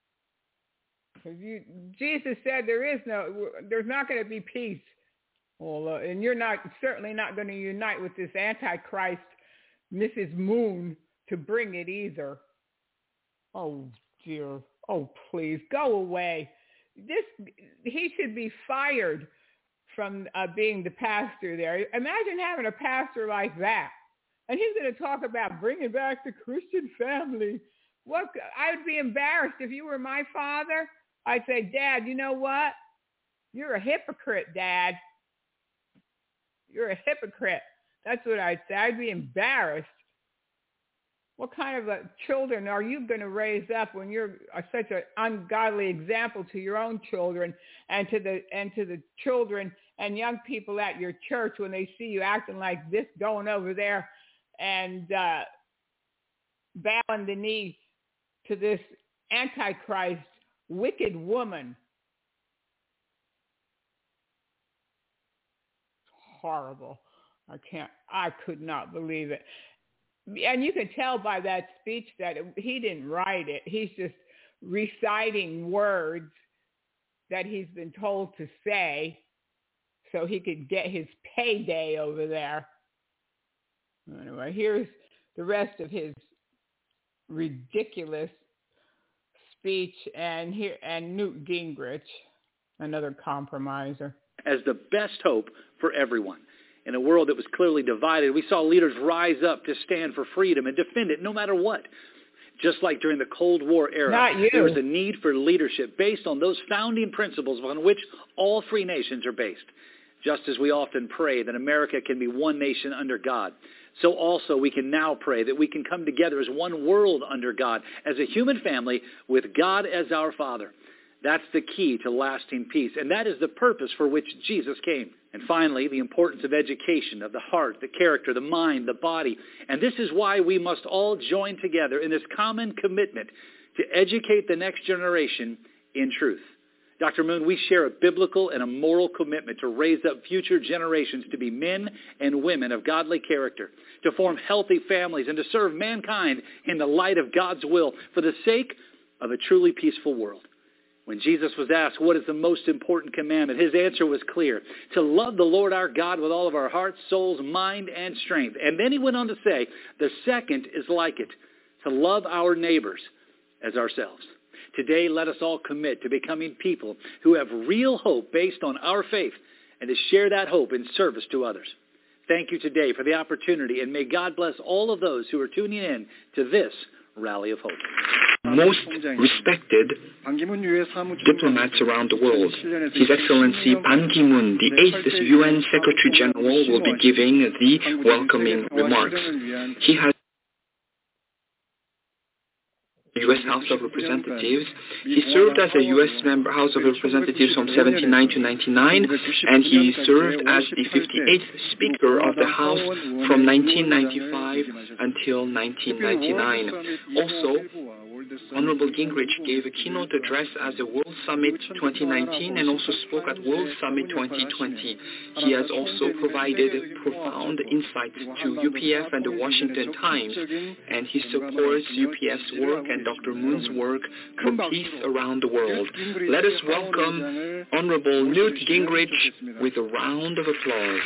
Jesus said there's not going to be peace. Well, and you're certainly not going to unite with this Antichrist, Mrs. Moon, to bring it either. Oh, dear. Oh, please, go away. He should be fired from being the pastor there. Imagine having a pastor like that. And he's going to talk about bringing back the Christian family. I would be embarrassed if you were my father. I'd say, Dad, you know what? You're a hypocrite, Dad. You're a hypocrite. That's what I'd say. I'd be embarrassed. What kind of children are you going to raise up when you're such an ungodly example to your own children and to the children and young people at your church, when they see you acting like this, going over there and bowing the knee to this Antichrist, wicked woman. Horrible. I could not believe it. And you can tell by that speech that he didn't write it. He's just reciting words that he's been told to say so he could get his payday over there. Anyway, here's the rest of his ridiculous speech, and Newt Gingrich, another compromiser. As the best hope for everyone. In a world that was clearly divided, we saw leaders rise up to stand for freedom and defend it no matter what. Just like during the Cold War era, there was a need for leadership based on those founding principles on which all free nations are based. Just as we often pray that America can be one nation under God, so also we can now pray that we can come together as one world under God, as a human family with God as our Father. That's the key to lasting peace, and that is the purpose for which Jesus came. And finally, the importance of education, of the heart, the character, the mind, the body. And this is why we must all join together in this common commitment to educate the next generation in truth. Dr. Moon, we share a biblical and a moral commitment to raise up future generations to be men and women of godly character, to form healthy families, and to serve mankind in the light of God's will for the sake of a truly peaceful world. When Jesus was asked, what is the most important commandment? His answer was clear: to love the Lord our God with all of our hearts, souls, mind, and strength. And then he went on to say, the second is like it, to love our neighbors as ourselves. Today, let us all commit to becoming people who have real hope based on our faith and to share that hope in service to others. Thank you today for the opportunity, and may God bless all of those who are tuning in to this Rally of Hope. Most respected diplomats around the world, His Excellency Ban Ki-moon, the 8th UN Secretary General, will be giving the welcoming remarks. He has U.S. House of Representatives. He served as a U.S. member House of Representatives from 1979 to 1999, and he served as the 58th Speaker of the House from 1995 until 1999. Also, Honorable Gingrich gave a keynote address at the World Summit 2019 and also spoke at World Summit 2020. He has also provided profound insights to UPF and the Washington Times, and he supports UPF's work and Dr. Moon's work for peace around the world. Let us welcome Honorable Newt Gingrich with a round of applause.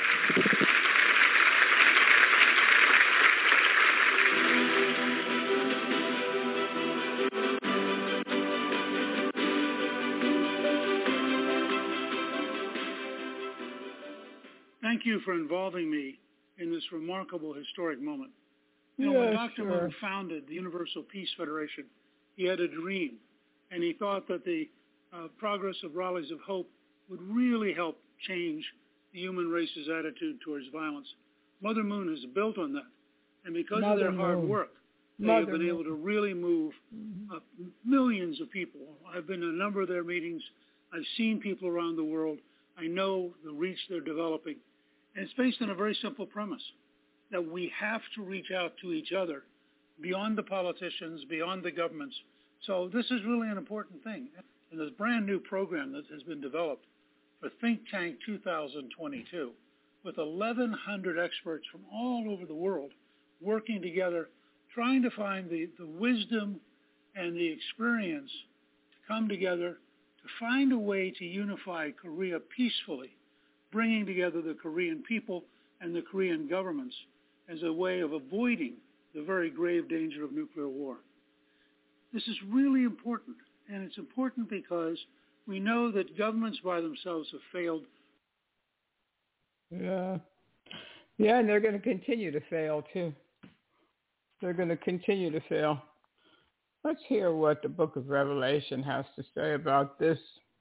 Thank you for involving me in this remarkable historic moment. You know, when Dr. Moon founded the Universal Peace Federation, he had a dream, and he thought that the progress of Rallies of Hope would really help change the human race's attitude towards violence. Mother Moon has built on that, and because of their hard work, they have been able to really move millions of people. I've been in a number of their meetings. I've seen people around the world. I know the reach they're developing. And it's based on a very simple premise, that we have to reach out to each other beyond the politicians, beyond the governments. So this is really an important thing. And this brand new program that has been developed for Think Tank 2022 with 1,100 experts from all over the world working together, trying to find the wisdom and the experience to come together to find a way to unify Korea peacefully, bringing together the Korean people and the Korean governments as a way of avoiding the very grave danger of nuclear war. This is really important, and it's important because we know that governments by themselves have failed. Yeah, and they're going to continue to fail, too. They're going to continue to fail. Let's hear what the book of Revelation has to say about this.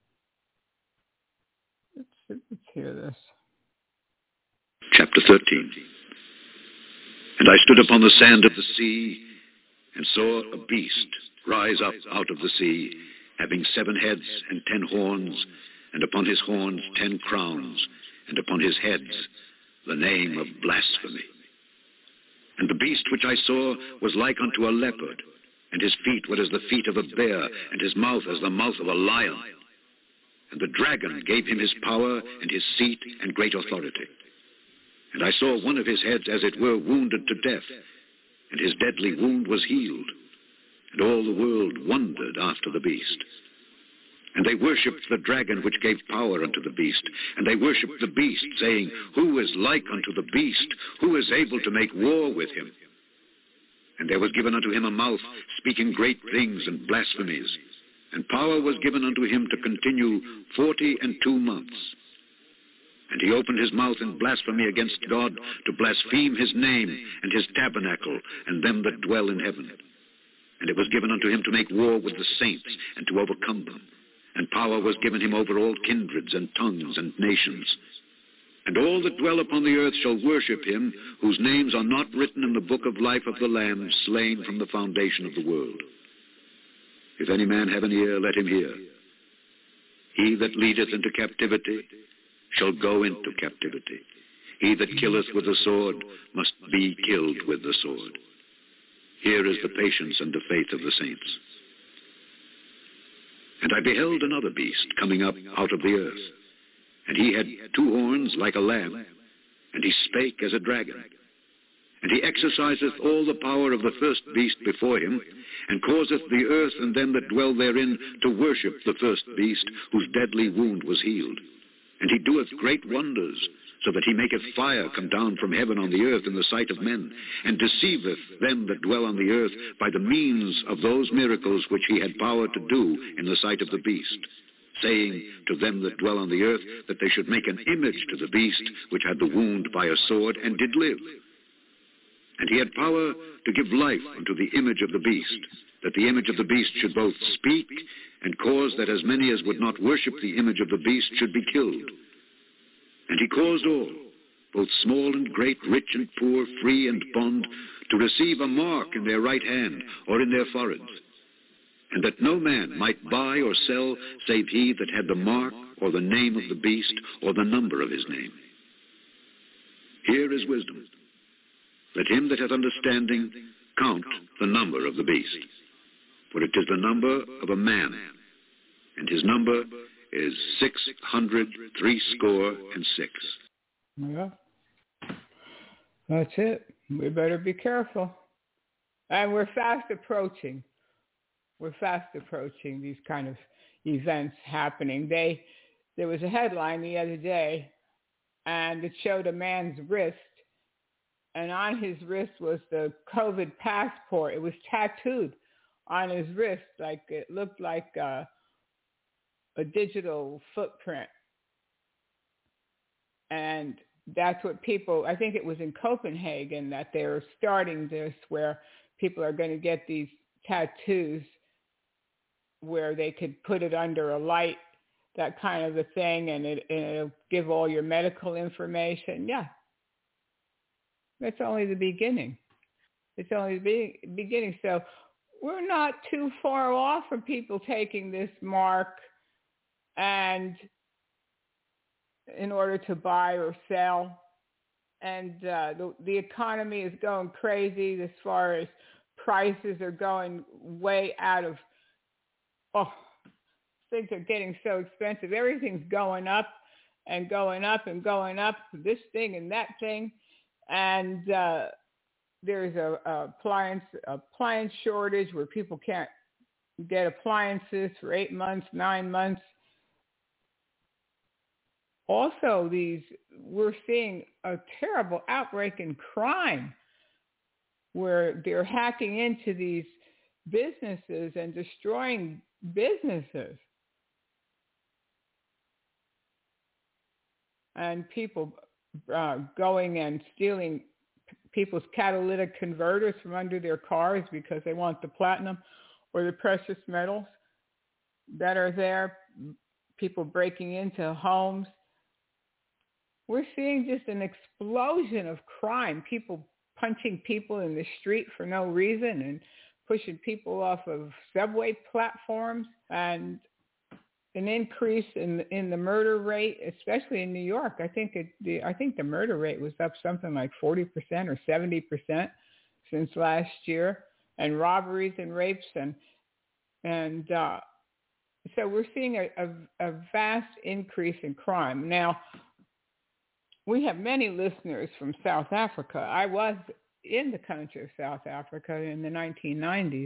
Let's hear this. Chapter 13. And I stood upon the sand of the sea, and saw a beast rise up out of the sea, having 7 heads and 10 horns, and upon his horns 10 crowns, and upon his heads the name of blasphemy. And the beast which I saw was like unto a leopard, and his feet were as the feet of a bear, and his mouth as the mouth of a lion. And the dragon gave him his power, and his seat, and great authority. And I saw one of his heads as it were wounded to death, and his deadly wound was healed. And all the world wondered after the beast. And they worshipped the dragon which gave power unto the beast. And they worshipped the beast, saying, Who is like unto the beast? Who is able to make war with him? And there was given unto him a mouth, speaking great things and blasphemies. And power was given unto him to continue 42 months. And he opened his mouth in blasphemy against God, to blaspheme his name, and his tabernacle, and them that dwell in heaven. And it was given unto him to make war with the saints, and to overcome them. And power was given him over all kindreds and tongues and nations. And all that dwell upon the earth shall worship him, whose names are not written in the book of life of the Lamb, slain from the foundation of the world. If any man have an ear, let him hear. He that leadeth into captivity shall go into captivity. He that killeth with the sword must be killed with the sword. Here is the patience and the faith of the saints. And I beheld another beast coming up out of the earth. And he had 2 horns like a lamb, and he spake as a dragon. And he exerciseth all the power of the first beast before him, and causeth the earth and them that dwell therein to worship the first beast, whose deadly wound was healed. And he doeth great wonders, so that he maketh fire come down from heaven on the earth in the sight of men, and deceiveth them that dwell on the earth by the means of those miracles which he had power to do in the sight of the beast, saying to them that dwell on the earth that they should make an image to the beast which had the wound by a sword, and did live. And he had power to give life unto the image of the beast, that the image of the beast should both speak, and cause that as many as would not worship the image of the beast should be killed. And he caused all, both small and great, rich and poor, free and bond, to receive a mark in their right hand or in their foreheads, and that no man might buy or sell save he that had the mark or the name of the beast or the number of his name. Here is wisdom. Let him that hath understanding count the number of the beast, for it is the number of a man, and his number is 666. Yeah, that's it. We better be careful. And we're fast approaching these kind of events happening. There was a headline the other day, and it showed a man's wrist, and on his wrist was the COVID passport. It was tattooed on his wrist, like it looked like a digital footprint. And that's what people, I think it was in Copenhagen that they're starting this, where people are going to get these tattoos where they could put it under a light, that kind of a thing, and it'll give all your medical information. Yeah. That's only the beginning. It's only the beginning. So we're not too far off from people taking this mark and in order to buy or sell. And the economy is going crazy as far as prices are going way out of, things are getting so expensive. Everything's going up and going up and going up, this thing and that thing. And there's a appliance shortage where people can't get appliances for 8 months, 9 months. Also, we're seeing a terrible outbreak in crime where they're hacking into these businesses and destroying businesses. And people going and stealing people's catalytic converters from under their cars because they want the platinum or the precious metals that are there. People breaking into homes. We're seeing just an explosion of crime. People punching people in the street for no reason and pushing people off of subway platforms. And an increase in the murder rate, especially in New York. I think the murder rate was up something like 40% or 70% since last year, and robberies and rapes and so we're seeing a vast increase in crime. Now, we have many listeners from South Africa. I was in the country of South Africa in the 1990s.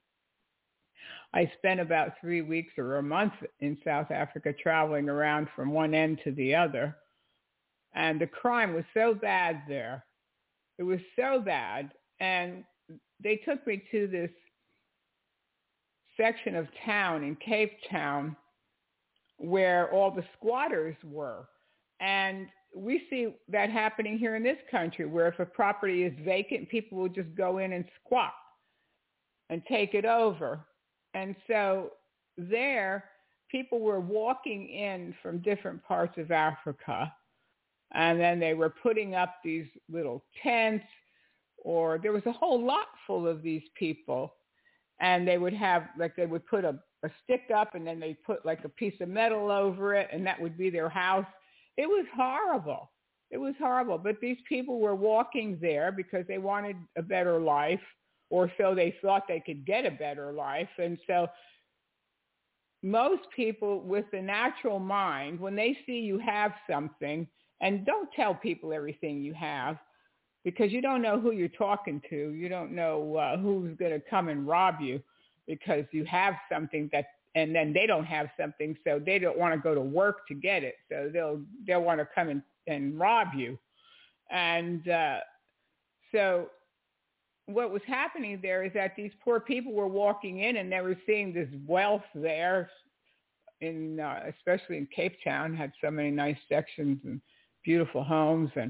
I spent about 3 weeks or a month in South Africa traveling around from one end to the other. And the crime was so bad there. It was so bad. And they took me to this section of town in Cape Town where all the squatters were. And we see that happening here in this country, where if a property is vacant, people will just go in and squat and take it over. And so there, people were walking in from different parts of Africa, and then they were putting up these little tents, or there was a whole lot full of these people. And they would have, like, they would put a stick up, and then they'd put like a piece of metal over it, and that would be their house. It was horrible. It was horrible. But these people were walking there because they wanted a better life, or so they thought they could get a better life. And so most people with the natural mind, when they see you have something, and don't tell people everything you have, because you don't know who you're talking to. You don't know who's going to come and rob you because you have something that, and then they don't have something, so they don't want to go to work to get it. So they'll want to come and rob you. And so what was happening there is that these poor people were walking in, and they were seeing this wealth there, in especially in Cape Town, had so many nice sections and beautiful homes, and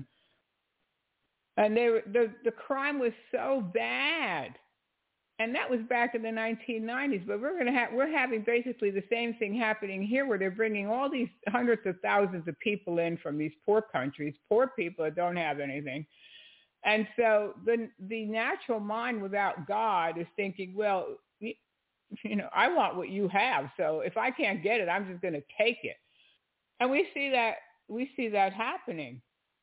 the crime was so bad. And that was back in the 1990s. But we're having basically the same thing happening here, where they're bringing all these hundreds of thousands of people in from these poor countries, poor people that don't have anything. And so the natural mind without God is thinking, well, I want what you have. So if I can't get it, I'm just going to take it. And we see that happening.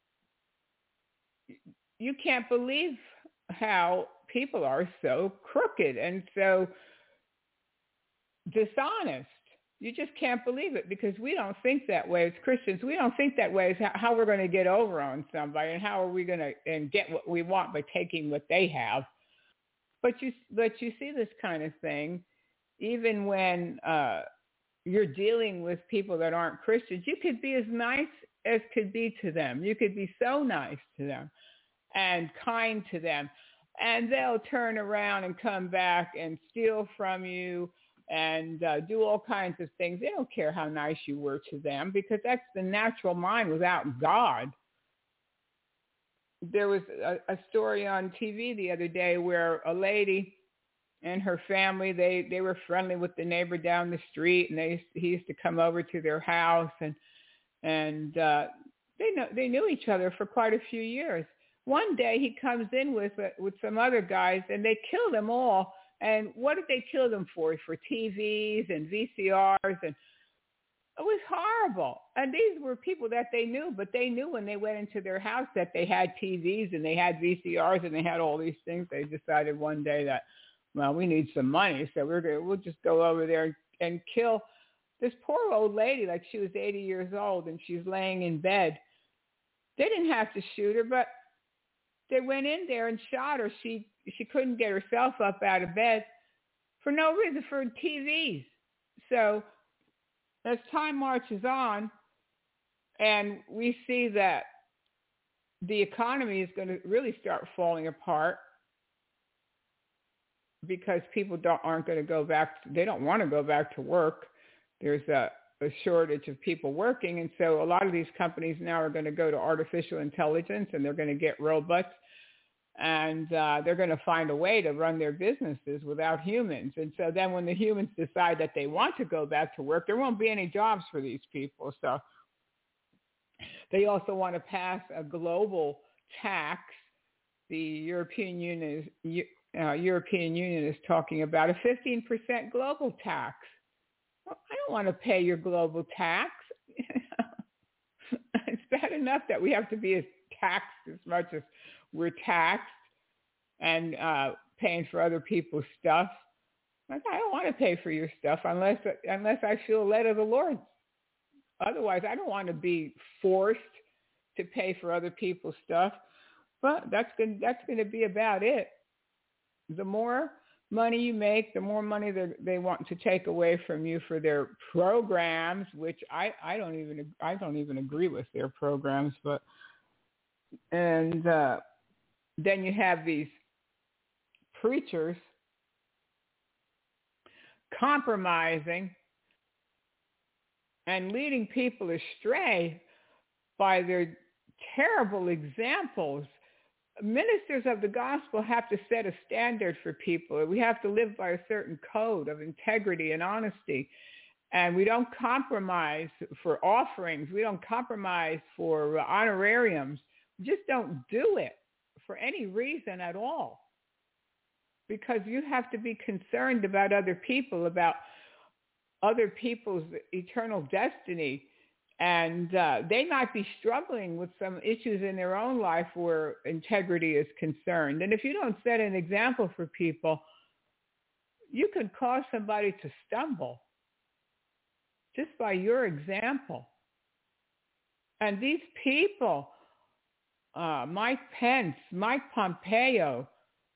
You can't believe how people are so crooked and so dishonest. You just can't believe it, because we don't think that way as Christians. We don't think that way as how we're going to get over on somebody, and how are we going to get what we want by taking what they have. But you see this kind of thing even when you're dealing with people that aren't Christians. You could be as nice as could be to them. You could be so nice to them and kind to them, and they'll turn around and come back and steal from you and do all kinds of things. They don't care how nice you were to them, because that's the natural mind without God. There was a story on TV the other day where a lady and her family, they were friendly with the neighbor down the street, and he used to come over to their house, and they knew each other for quite a few years. One day he comes in with some other guys, and they kill them all. And what did they kill them for? For TVs and VCRs, and it was horrible. And these were people that they knew, but they knew when they went into their house that they had TVs and they had VCRs and they had all these things. They decided one day that, well, we need some money, so we'll just go over there and kill this poor old lady, like she was 80 years old, and she's laying in bed. They didn't have to shoot her, but they went in there and shot her. She couldn't get herself up out of bed for no reason, for TVs. So as time marches on, and we see that the economy is going to really start falling apart, because people aren't going to go back. They don't want to go back to work. There's a shortage of people working, and so a lot of these companies now are going to go to artificial intelligence, and they're going to get robots, and they're going to find a way to run their businesses without humans. And so then when the humans decide that they want to go back to work, there won't be any jobs for these people. So they also want to pass a global tax. The European Union is talking about a 15% global tax. Well, I don't want to pay your global tax. It's bad enough that we have to be taxed as much as we're taxed and paying for other people's stuff. I don't want to pay for your stuff unless I feel led of the Lord. Otherwise, I don't want to be forced to pay for other people's stuff. But that's going to be about it. The more money you make, the more money they want to take away from you for their programs, which I don't even agree with their programs. But then you have these preachers compromising and leading people astray by their terrible examples. Ministers of the gospel have to set a standard for people. We have to live by a certain code of integrity and honesty. And we don't compromise for offerings. We don't compromise for honorariums. We just don't do it for any reason at all. Because you have to be concerned about other people, about other people's eternal destiny. And they might be struggling with some issues in their own life where integrity is concerned. And if you don't set an example for people, you could cause somebody to stumble just by your example. And these people, Mike Pence, Mike Pompeo,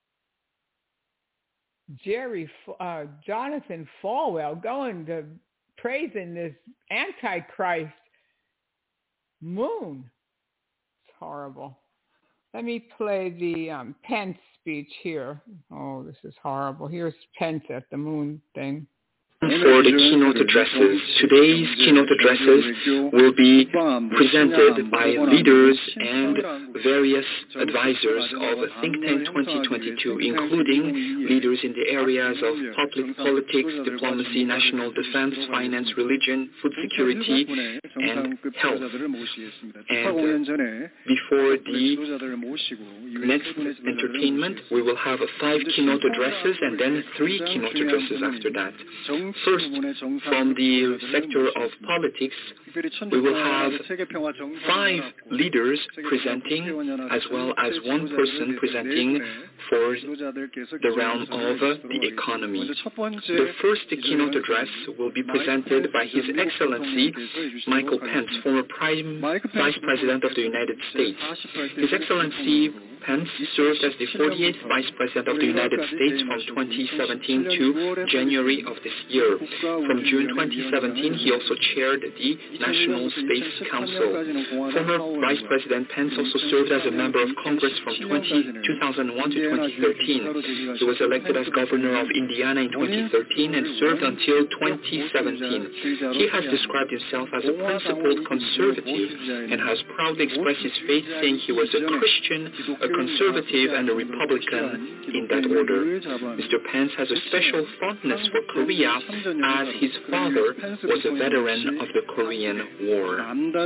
Jonathan Falwell, going to praising this Antichrist moon. It's horrible. Let me play the Pence speech here. Oh, this is horrible. Here's Pence at the moon thing. For the keynote addresses. Today's keynote addresses will be presented by leaders and various advisors of Think Tank 2022, including leaders in the areas of public politics, diplomacy, national defense, finance, religion, food security, and health. And before the next entertainment, we will have 5 keynote addresses and then 3 keynote addresses after that. First, from the sector of politics, we will have 5 leaders presenting, as well as 1 person presenting for the realm of the economy. The first keynote address will be presented by His Excellency Michael Pence, former Vice President of the United States. His Excellency Pence served as the 48th Vice President of the United States from 2017 to January of this year. From June 2017, he also chaired the National Space Council. Former Vice President Pence also served as a member of Congress from 2001 to 2013. He was elected as governor of Indiana in 2013 and served until 2017. He has described himself as a principled conservative and has proudly expressed his faith, saying he was a Christian, a conservative, and a Republican in that order. Mr. Pence has a special fondness for Korea, as his father was a veteran of the Korean War.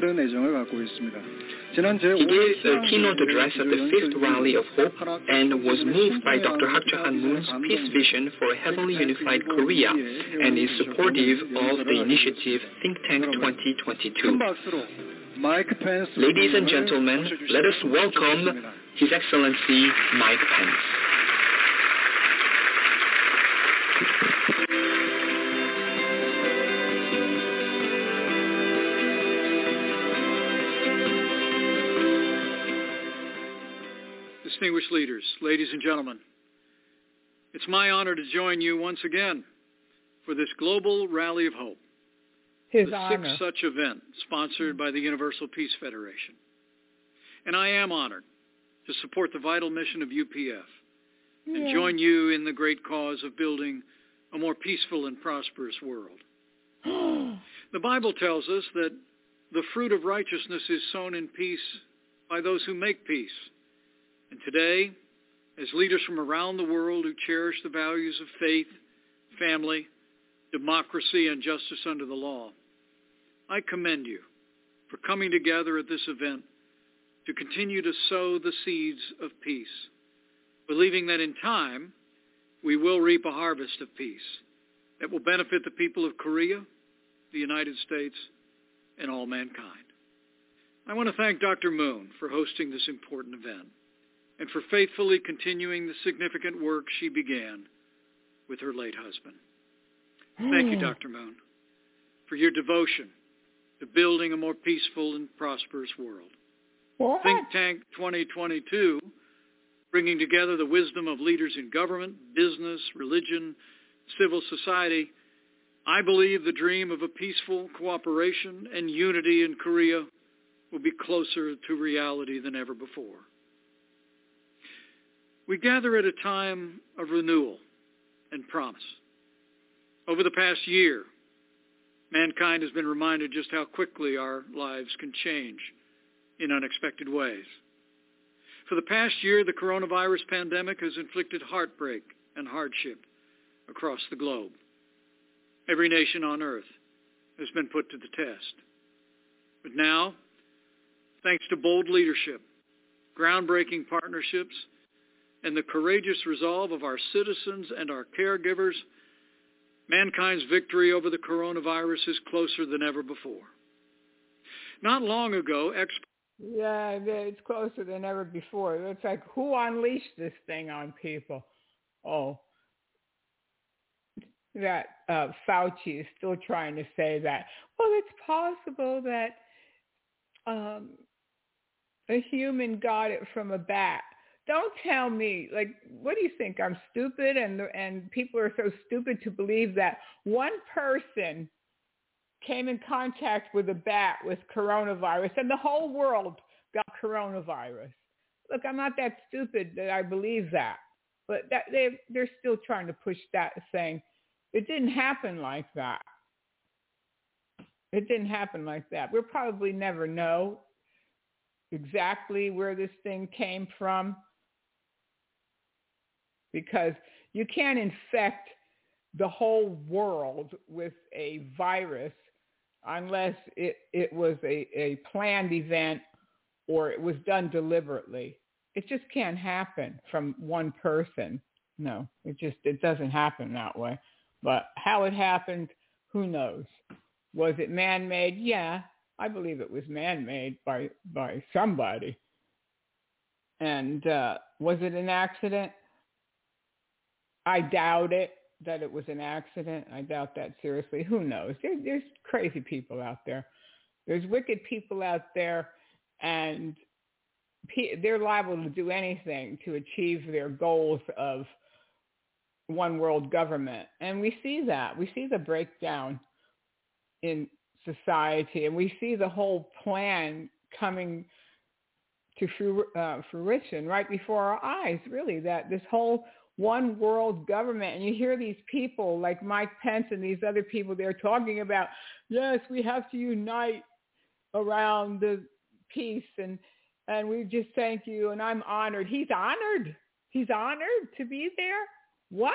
He gave a keynote address at the 5th Rally of Hope and was moved by Dr. Hak Ja-han Moon's peace vision for a heavenly unified Korea and is supportive of the initiative Think Tank 2022. Ladies and gentlemen, let us welcome His Excellency Mike Pence. Distinguished leaders, ladies and gentlemen, it's my honor to join you once again for this Global Rally of Hope, the 6th such event sponsored by the Universal Peace Federation. And I am honored to support the vital mission of UPF and join you in the great cause of building a more peaceful and prosperous world. The Bible tells us that the fruit of righteousness is sown in peace by those who make peace. And today, as leaders from around the world who cherish the values of faith, family, democracy, and justice under the law, I commend you for coming together at this event to continue to sow the seeds of peace, believing that in time we will reap a harvest of peace that will benefit the people of Korea the United States, and all mankind. I want to thank Dr. Moon for hosting this important event and for faithfully continuing the significant work she began with her late husband. Thank you, Dr. Moon, for your devotion to building a more peaceful and prosperous world. What? Think Tank 2022, bringing together the wisdom of leaders in government, business, religion, civil society. I believe the dream of a peaceful cooperation and unity in Korea will be closer to reality than ever before. We gather at a time of renewal and promise. Over the past year, mankind has been reminded just how quickly our lives can change in unexpected ways. For the past year, the coronavirus pandemic has inflicted heartbreak and hardship across the globe. Every nation on earth has been put to the test. But now, thanks to bold leadership, groundbreaking partnerships, and the courageous resolve of our citizens and our caregivers, mankind's victory over the coronavirus is closer than ever before. Not long ago, Yeah, it's closer than ever before. It's like, who unleashed this thing on people? Oh, that Fauci is still trying to say that. Well, it's possible that a human got it from a bat. Don't tell me, like, what do you think? I'm stupid, and people are so stupid to believe that one person came in contact with a bat with coronavirus, and the whole world got coronavirus. Look, I'm not that stupid that I believe that, but that they're still trying to push that, saying it didn't happen like that. It didn't happen like that. We'll probably never know exactly where this thing came from, because you can't infect the whole world with a virus unless it was a planned event or it was done deliberately. It just can't happen from one person. No, it doesn't happen that way. But how it happened, who knows? Was it man-made? Yeah, I believe it was man-made by somebody. And was it an accident? I doubt it, that it was an accident. I doubt that seriously. Who knows? There's crazy people out there. There's wicked people out there, and they're liable to do anything to achieve their goals of one world government. And we see that. We see the breakdown in society, and we see the whole plan coming to fruition right before our eyes, really, that this whole one world government. And you hear these people like Mike Pence and these other people, they're talking about, yes, we have to unite around the peace, and we just thank you, and I'm honored. He's honored. He's honored to be there. What?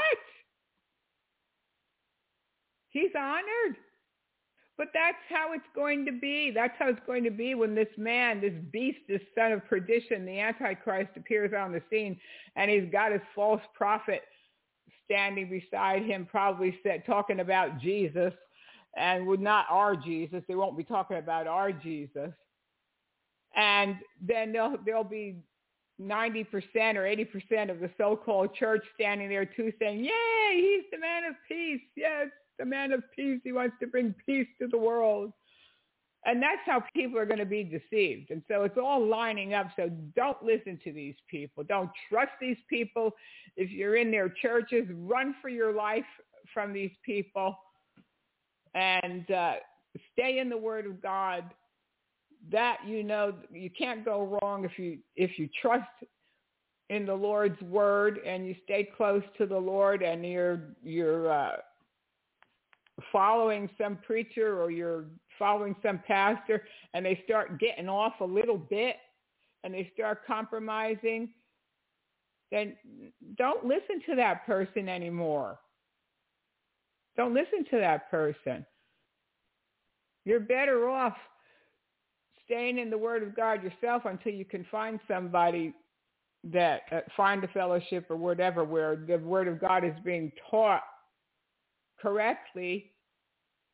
He's honored. But that's how it's going to be. That's how it's going to be when this man, this beast, this son of perdition, the Antichrist, appears on the scene, and he's got his false prophet standing beside him, probably talking about Jesus, and would not our Jesus. They won't be talking about our Jesus. And then there'll be 90% or 80% of the so-called church standing there too, saying, yay, he's the man of peace. Yes, the man of peace. He wants to bring peace to the world. And that's how people are going to be deceived. And so it's all lining up. So don't listen to these people. Don't trust these people. If you're in their churches, run for your life from these people, and stay in the Word of God. That, you know, you can't go wrong if you trust in the Lord's Word and you stay close to the Lord, and you're following some preacher or you're following some pastor, and they start getting off a little bit and they start compromising, then don't listen to that person anymore. Don't listen to that person. You're better off staying in the Word of God yourself until you can find somebody that find a fellowship or whatever, where the Word of God is being taught correctly,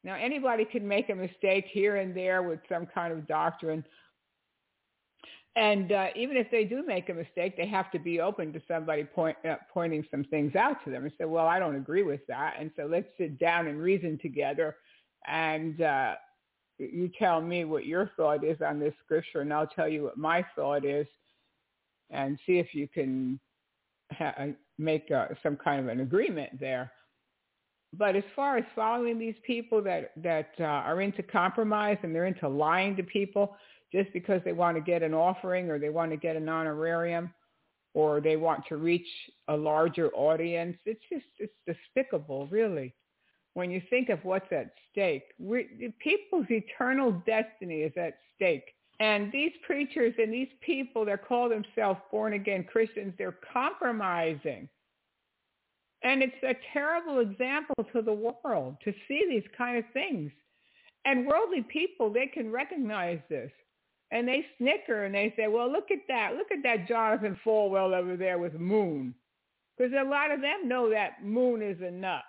Now, anybody can make a mistake here and there with some kind of doctrine. And even if they do make a mistake, they have to be open to somebody pointing some things out to them and say, well, I don't agree with that. And so let's sit down and reason together. And you tell me what your thought is on this scripture, and I'll tell you what my thought is, and see if you can make some kind of an agreement there. But as far as following these people that are into compromise and they're into lying to people just because they want to get an offering or they want to get an honorarium or they want to reach a larger audience, it's despicable, really. When you think of what's at stake, people's eternal destiny is at stake. And these preachers and these people that call themselves born-again Christians, they're compromising. And it's a terrible example to the world to see these kind of things. And worldly people, they can recognize this. And they snicker and they say, well, look at that Jonathan Falwell over there with Moon. Because a lot of them know that Moon is a nut.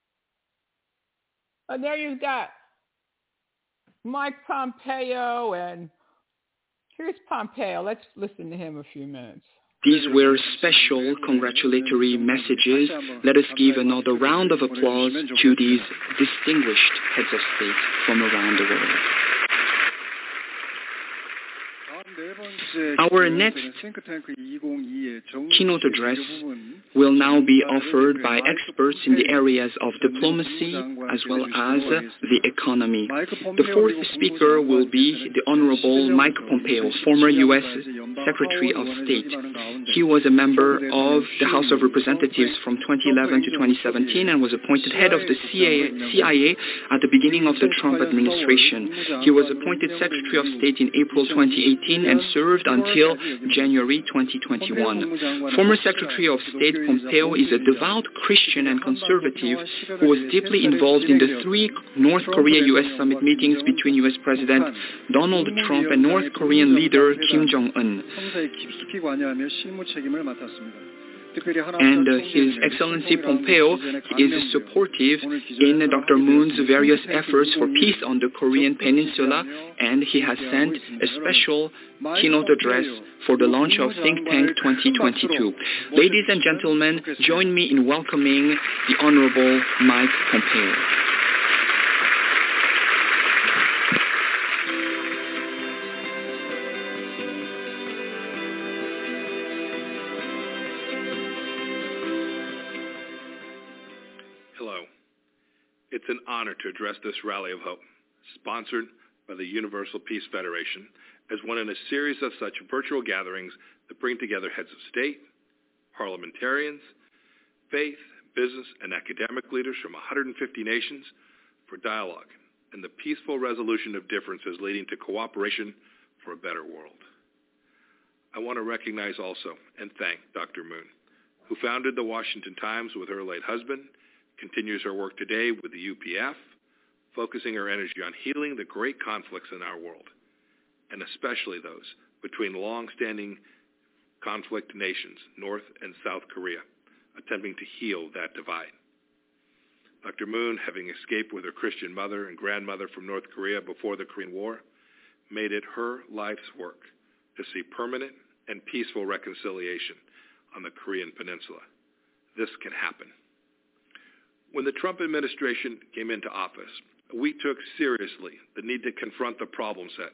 And there you've got Mike Pompeo, and here's Pompeo. Let's listen to him a few minutes. These were special congratulatory messages. Let us give another round of applause to these distinguished heads of state from around the world. Our next keynote address will now be offered by experts in the areas of diplomacy as well as the economy. The fourth speaker will be the Honorable Mike Pompeo, former U.S. Secretary of State. He was a member of the House of Representatives from 2011 to 2017 and was appointed head of the CIA at the beginning of the Trump administration. He was appointed Secretary of State in April 2018 and served until January 2021. Former Secretary of State Pompeo is a devout Christian and conservative who was deeply involved in the 3 North Korea-U.S. summit meetings between U.S. President Donald Trump and North Korean leader Kim Jong-un. And His Excellency Pompeo is supportive in Dr. Moon's various efforts for peace on the Korean Peninsula, and he has sent a special keynote address for the launch of Think Tank 2022. Ladies and gentlemen, join me in welcoming the Honorable Mike Pompeo. It's an honor to address this Rally of Hope, sponsored by the Universal Peace Federation, as one in a series of such virtual gatherings that bring together heads of state, parliamentarians, faith, business, and academic leaders from 150 nations for dialogue and the peaceful resolution of differences leading to cooperation for a better world. I want to recognize also and thank Dr. Moon, who founded the Washington Times with her late husband, continues her work today with the UPF, focusing her energy on healing the great conflicts in our world, and especially those between long-standing conflict nations, North and South Korea, attempting to heal that divide. Dr. Moon, having escaped with her Christian mother and grandmother from North Korea before the Korean War, made it her life's work to see permanent and peaceful reconciliation on the Korean Peninsula. This can happen. When the Trump administration came into office, we took seriously the need to confront the problem set.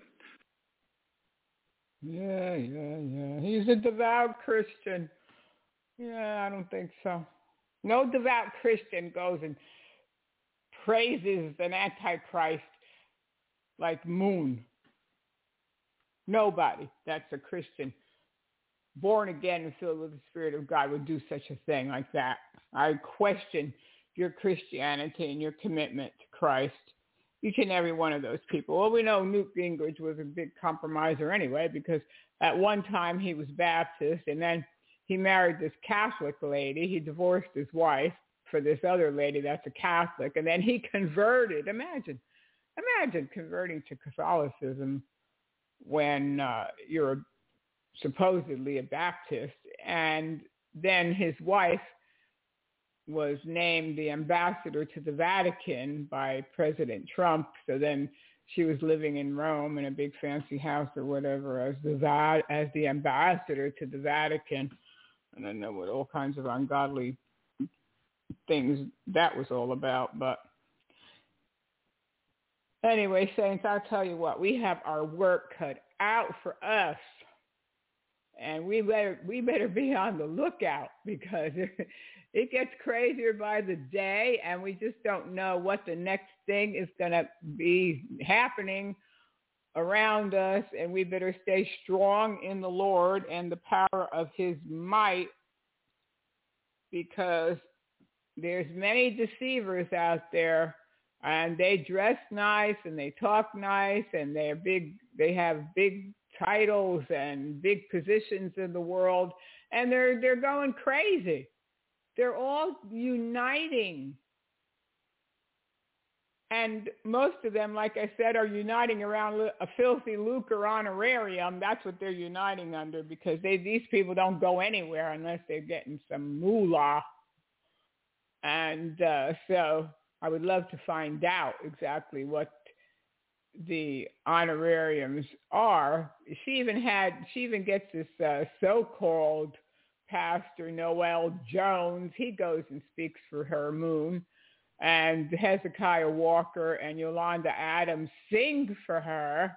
Yeah. He's a devout Christian. Yeah, I don't think so. No devout Christian goes and praises an antichrist like Moon. Nobody that's a Christian, born again and filled with the Spirit of God, would do such a thing like that. I question your Christianity and your commitment to Christ, each and every one of those people. Well, we know Newt Gingrich was a big compromiser anyway, because at one time he was Baptist, and then he married this Catholic lady. He divorced his wife for this other lady that's a Catholic, and then he converted. Imagine converting to Catholicism when you're supposedly a Baptist, and then his wife was named the ambassador to the Vatican by President Trump. So then she was living in Rome in a big fancy house or whatever as the ambassador to the Vatican. And I know what all kinds of ungodly things that was all about. But anyway, saints, I'll tell you what, we have our work cut out for us. And we better be on the lookout, because it gets crazier by the day, and we just don't know what the next thing is going to be happening around us. And we better stay strong in the Lord and the power of his might, because there's many deceivers out there, and they dress nice and they talk nice, and they have big titles and big positions in the world, and they're going crazy. They're all uniting. And most of them, like I said, are uniting around a filthy lucre honorarium. That's what they're uniting under, because these people don't go anywhere unless they're getting some moolah. And so I would love to find out exactly what the honorariums are. She even gets this so-called Pastor Noel Jones. He goes and speaks for her moon, and Hezekiah Walker and Yolanda Adams sing for her.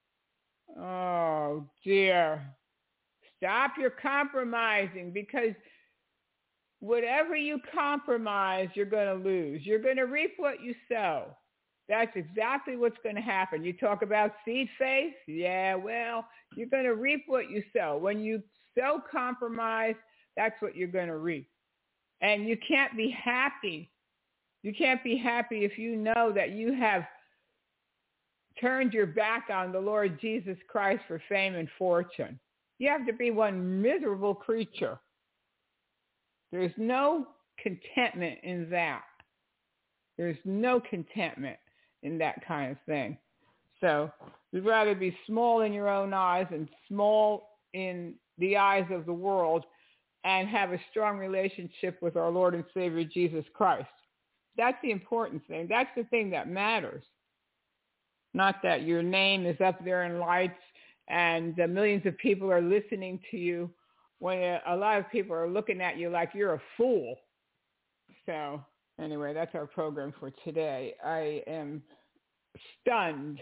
Oh dear, stop your compromising, because whatever you compromise, you're going to lose. You're going to reap what you sow. That's exactly what's going to happen. You talk about seed faith? Yeah, well, you're going to reap what you sow. When you sow compromise, that's what you're going to reap. And you can't be happy. You can't be happy if you know that you have turned your back on the Lord Jesus Christ for fame and fortune. You have to be one miserable creature. There's no contentment in that. There's no contentment in that kind of thing. So you'd rather be small in your own eyes and small in the eyes of the world, and have a strong relationship with our Lord and Savior Jesus Christ. That's the important thing. That's the thing that matters. Not that your name is up there in lights and millions of people are listening to you, when a lot of people are looking at you like you're a fool. So anyway, that's our program for today. I am stunned,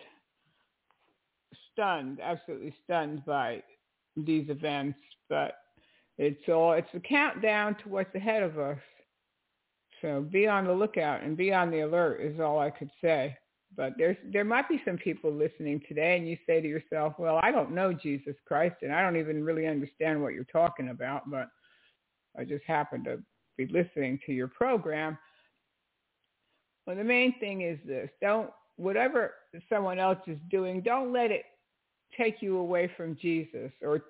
absolutely stunned by these events, but it's a countdown to what's ahead of us. So be on the lookout and be on the alert is all I could say. But there might be some people listening today, and you say to yourself, well, I don't know Jesus Christ, and I don't even really understand what you're talking about, but I just happen to be listening to your program. Well, the main thing is this. Whatever someone else is doing, don't let it take you away from Jesus or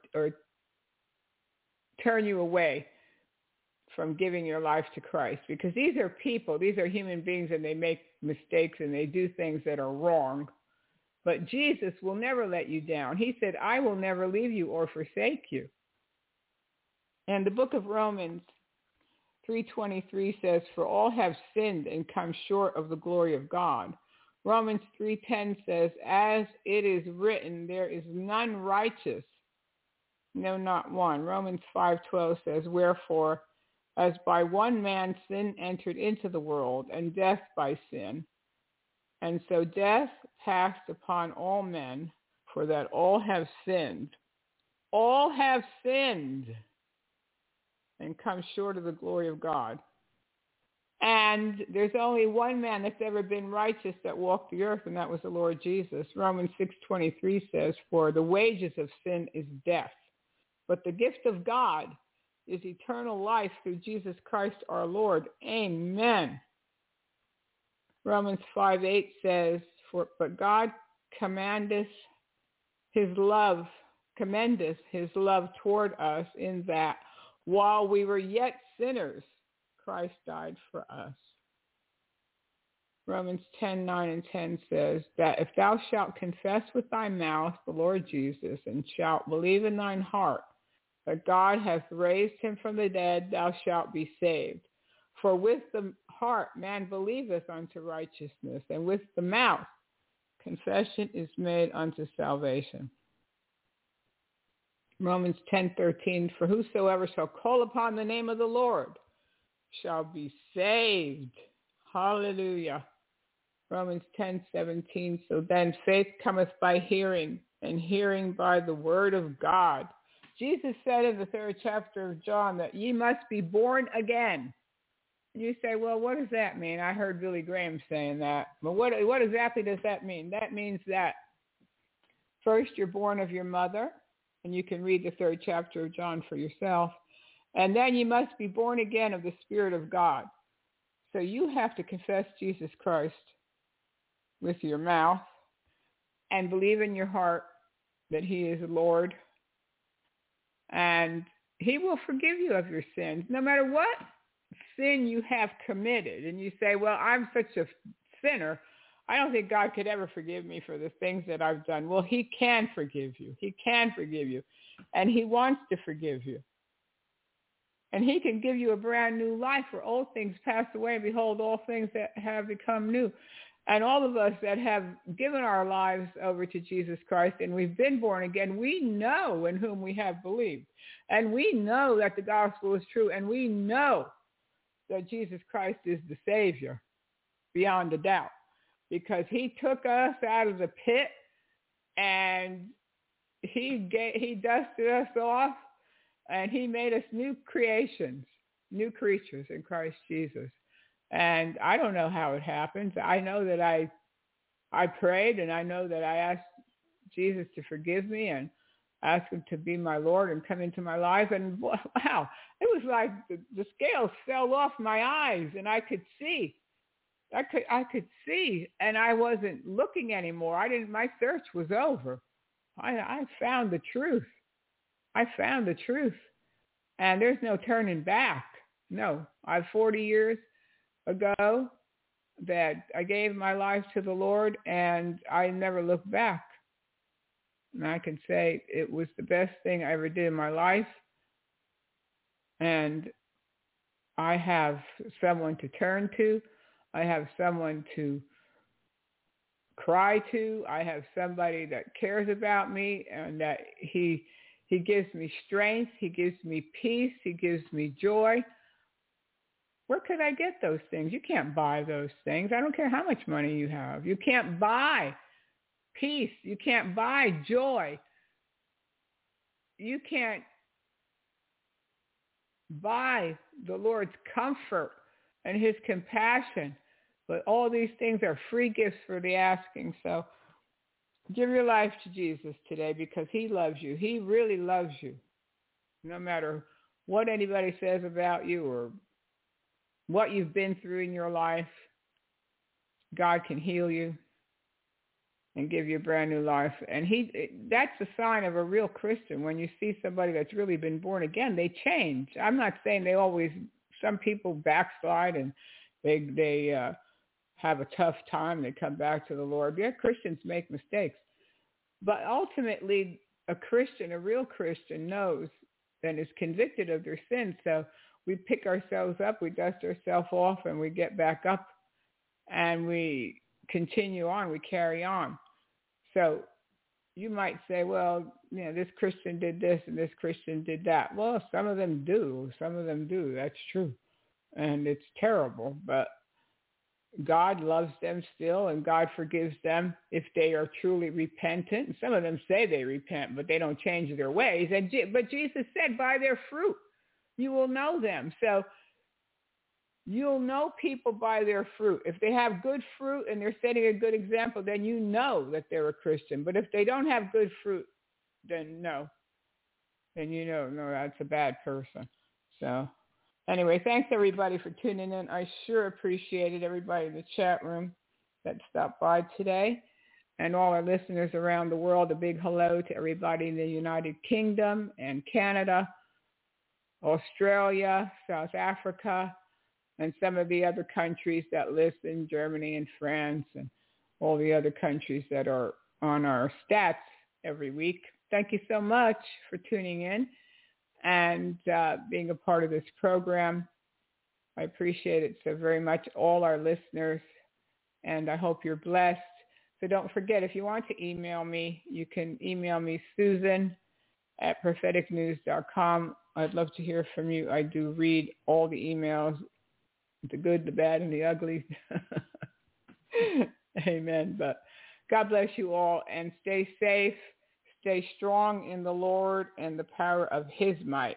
turn you away from giving your life to Christ, because these are people, these are human beings, and they make mistakes and they do things that are wrong. But Jesus will never let you down. He said, I will never leave you or forsake you. And the book of Romans 3:23 says, for all have sinned and come short of the glory of God. Romans 3:10 says, as it is written, there is none righteous, no, not one. Romans 5:12 says, wherefore, as by one man sin entered into the world, and death by sin. And so death passed upon all men, for that all have sinned. All have sinned and come short of the glory of God. And there's only one man that's ever been righteous that walked the earth, and that was the Lord Jesus. Romans 6:23 says, for the wages of sin is death, but the gift of God is eternal life through Jesus Christ our Lord. Amen. Romans 5:8 says, but God commendeth his love toward us, in that while we were yet sinners, Christ died for us. Romans 10:9 and 10 says that if thou shalt confess with thy mouth the Lord Jesus, and shalt believe in thine heart that God hath raised him from the dead, thou shalt be saved. For with the heart man believeth unto righteousness, and with the mouth confession is made unto salvation. Romans 10:13, for whosoever shall call upon the name of the Lord shall be saved. Hallelujah. Romans 10:17, so then faith cometh by hearing, and hearing by the word of God. Jesus said in the 3rd chapter of John that ye must be born again. You say, well, what does that mean? I heard Billy Graham saying that. But what exactly does that mean? That means that first you're born of your mother, and you can read the 3rd chapter of John for yourself. And then you must be born again of the Spirit of God. So you have to confess Jesus Christ with your mouth and believe in your heart that he is Lord. And he will forgive you of your sins, no matter what sin you have committed. And you say, well, I'm such a sinner. I don't think God could ever forgive me for the things that I've done. Well, he can forgive you. He can forgive you. And he wants to forgive you. And he can give you a brand new life where old things pass away, and behold, all things that have become new. And all of us that have given our lives over to Jesus Christ and we've been born again, we know in whom we have believed. And we know that the gospel is true. And we know that Jesus Christ is the Savior beyond a doubt. Because he took us out of the pit and he dusted us off and he made us new creations, new creatures in Christ Jesus. And I don't know how it happens. I know that I prayed, and I know that I asked Jesus to forgive me and ask him to be my Lord and come into my life. And wow, it was like the scales fell off my eyes and I could see. I could see, and I wasn't looking anymore. My search was over. I found the truth. I found the truth. And there's no turning back. No. 40 years ago that I gave my life to the Lord, and I never looked back. And I can say it was the best thing I ever did in my life. And I have someone to turn to. I have someone to cry to. I have somebody that cares about me, and that he gives me strength. He gives me peace. He gives me joy. Where could I get those things? You can't buy those things. I don't care how much money you have. You can't buy peace. You can't buy joy. You can't buy the Lord's comfort and his compassion. But all these things are free gifts for the asking. So give your life to Jesus today, because he loves you. He really loves you. No matter what anybody says about you or what you've been through in your life, God can heal you and give you a brand new life. And that's a sign of a real Christian. When you see somebody that's really been born again, they change. I'm not saying some people backslide and they have a tough time. They come back to the Lord. Yeah, Christians make mistakes. But ultimately, a Christian, a real Christian, knows and is convicted of their sins. So we pick ourselves up, we dust ourselves off, and we get back up, and we continue on, we carry on. So you might say, well, this Christian did this and this Christian did that. Well, some of them do. Some of them do. That's true. And it's terrible, but God loves them still, and God forgives them if they are truly repentant. And some of them say they repent, but they don't change their ways. But Jesus said, by their fruit, you will know them. So you'll know people by their fruit. If they have good fruit and they're setting a good example, then you know that they're a Christian. But if they don't have good fruit, then no. Then you know, no, that's a bad person. So anyway, thanks everybody for tuning in. I sure appreciated everybody in the chat room that stopped by today, and all our listeners around the world. A big hello to everybody in the United Kingdom and Canada, Australia, South Africa, and some of the other countries that listen, Germany and France, and all the other countries that are on our stats every week. Thank you so much for tuning in and being a part of this program. I appreciate it so very much, all our listeners, and I hope you're blessed. So don't forget, if you want to email me, you can email me, Susan@propheticnews.com. I'd love to hear from you. I do read all the emails, the good, the bad, and the ugly. Amen. But God bless you all, and stay safe, stay strong in the Lord and the power of his might.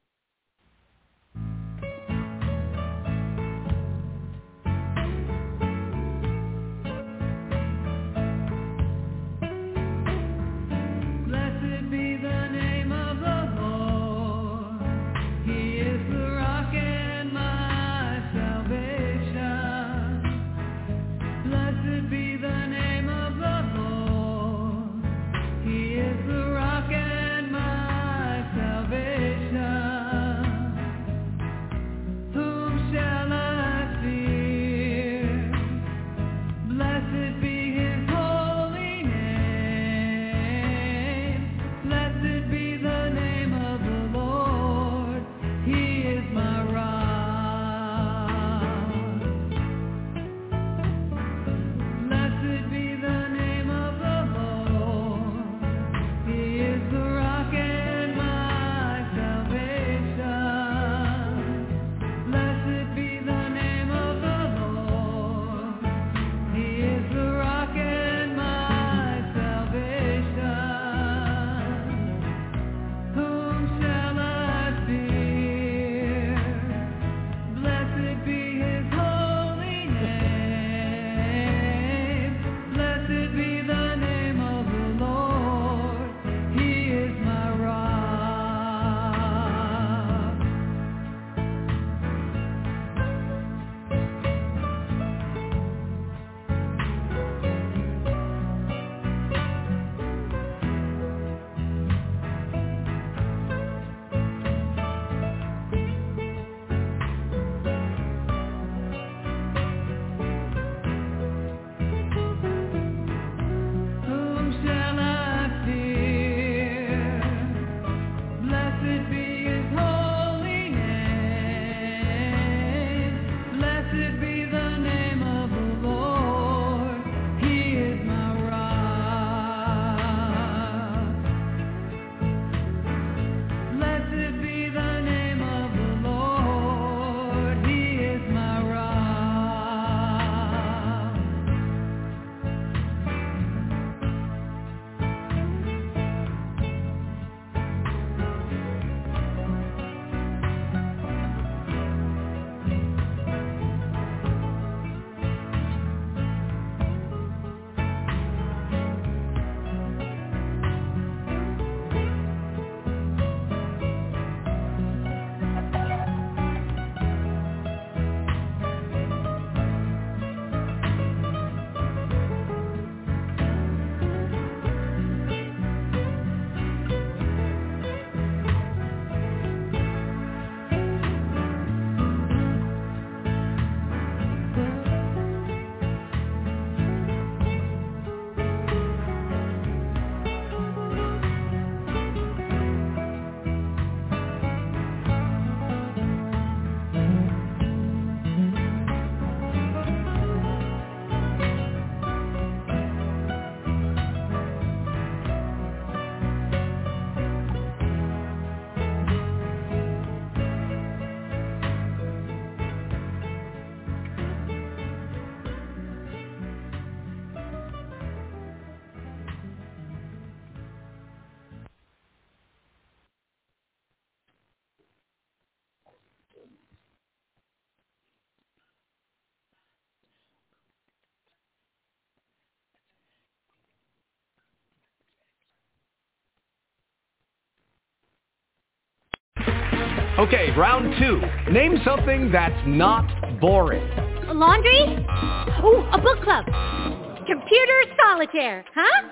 Okay, round two. Name something that's not boring. A laundry? Ooh, a book club. Computer solitaire, huh?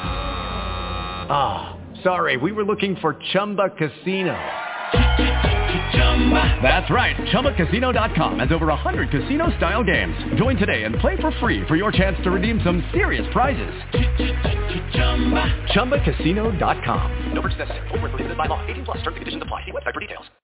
Ah, sorry, we were looking for Chumba Casino. That's right, ChumbaCasino.com has over 100 casino-style games. Join today and play for free for your chance to redeem some serious prizes. ChumbaCasino.com. No purchase necessary. Void where prohibited by law. 18+. Terms and conditions apply. See website for details.